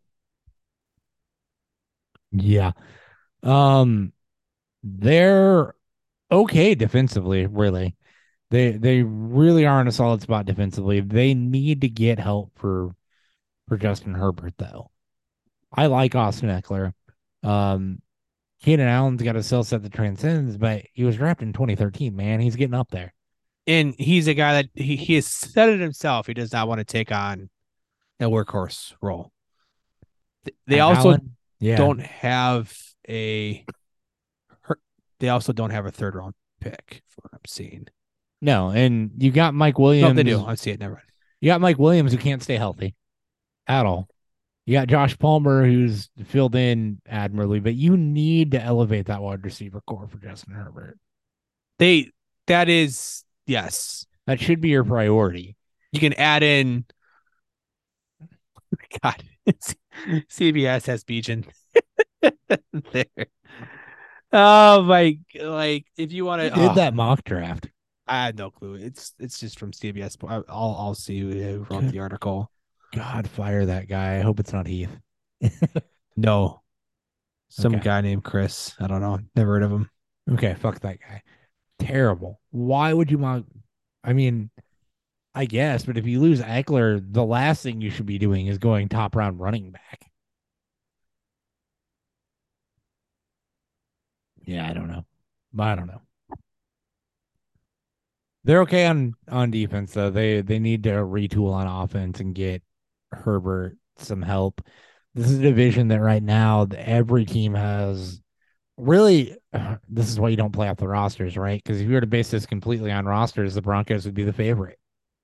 Yeah. Um, they're okay defensively, really. They they really are in a solid spot defensively. They need to get help for for Justin Herbert, though. I like Austin Eckler. Um, Keenan Allen's got a skill set that transcends, but he was drafted in twenty thirteen, man. He's getting up there. And he's a guy that he, he has said it himself. He does not want to take on a workhorse role. They also Allen? Yeah. don't have a they also don't have a third round pick for what I'm seeing. No, and you got Mike Williams. No, they do. I see it. Never mind. You got Mike Williams who can't stay healthy at all. You got Josh Palmer who's filled in admirably, but you need to elevate that wide receiver core for Justin Herbert. They that is yes. That should be your priority. You can add in God, C B S has Bijan there. Oh my! Like if you want to, did oh, that mock draft? I had no clue. It's it's just from C B S. I'll I'll see who wrote the article. God, fire that guy. I hope it's not Heath. No, some okay. guy named Chris. I don't know. Never heard of him. Okay, fuck that guy. Terrible. Why would you mock? I mean, I guess, but if you lose Eckler, the last thing you should be doing is going top round running back. Yeah, I don't know. I don't know. They're okay on on defense though. They they need to retool on offense and get Herbert some help. This is a division that right now every team has. Really, this is why you don't play off the rosters, right? Because if you were to base this completely on rosters, the Broncos would be the favorite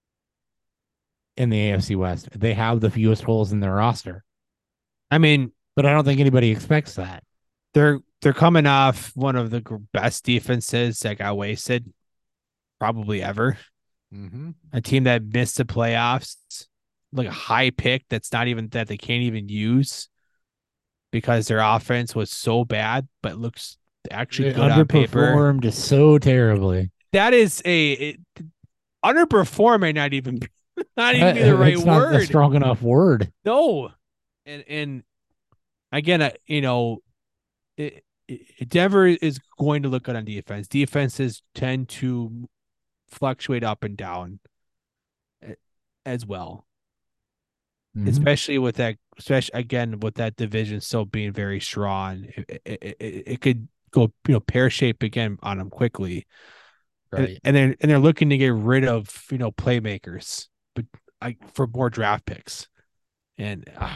in the A F C West. They have the fewest holes in their roster. I mean, but I don't think anybody expects that. They're they're coming off one of the best defenses that got wasted probably ever. Mm-hmm. A team that missed the playoffs, like a high pick that's not even that they can't even use because their offense was so bad, but looks actually they good on paper. Underperformed just so terribly. That is a it, underperform may not even be, not even be the right it's word. Not a strong enough word. No, and and again, uh, you know, it, it, Denver is going to look good on defense. Defenses tend to fluctuate up and down as well. Mm-hmm. Especially with that, especially again with that division still being very strong, it, it, it, it could go you know pear shape again on them quickly, right? And, and they're and they're looking to get rid of you know playmakers, but I for more draft picks, and uh,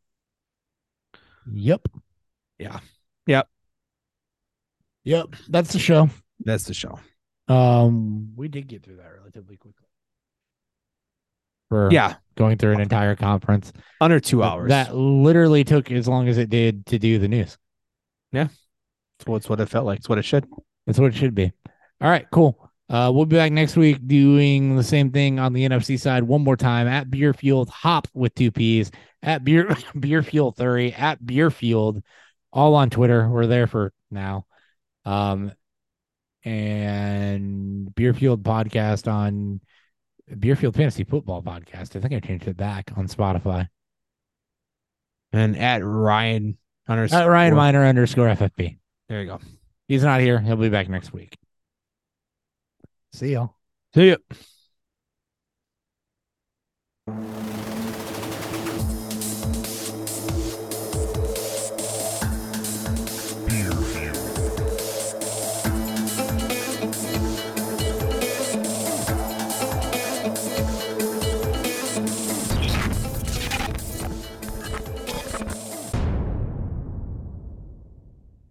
yep, yeah, yep, yep. That's the show. That's the show. Um, we did get through that relatively quickly. For yeah. Going through an entire conference under two hours. That literally took as long as it did to do the news. Yeah. So it's what it felt like. It's what it should. That's what it should be. All right, cool. Uh, we'll be back next week doing the same thing on the N F C side one more time at Beerfield Hop with two P's at Beer Beerfield thirty at Beerfield, all on Twitter. We're there for now. Um, and Beerfield podcast on Beerfield Fantasy Football Podcast. I think I changed it back on Spotify. And at Ryan underscore at Ryan Miner underscore F F P. There you go. He's not here. He'll be back next week. See y'all. See ya.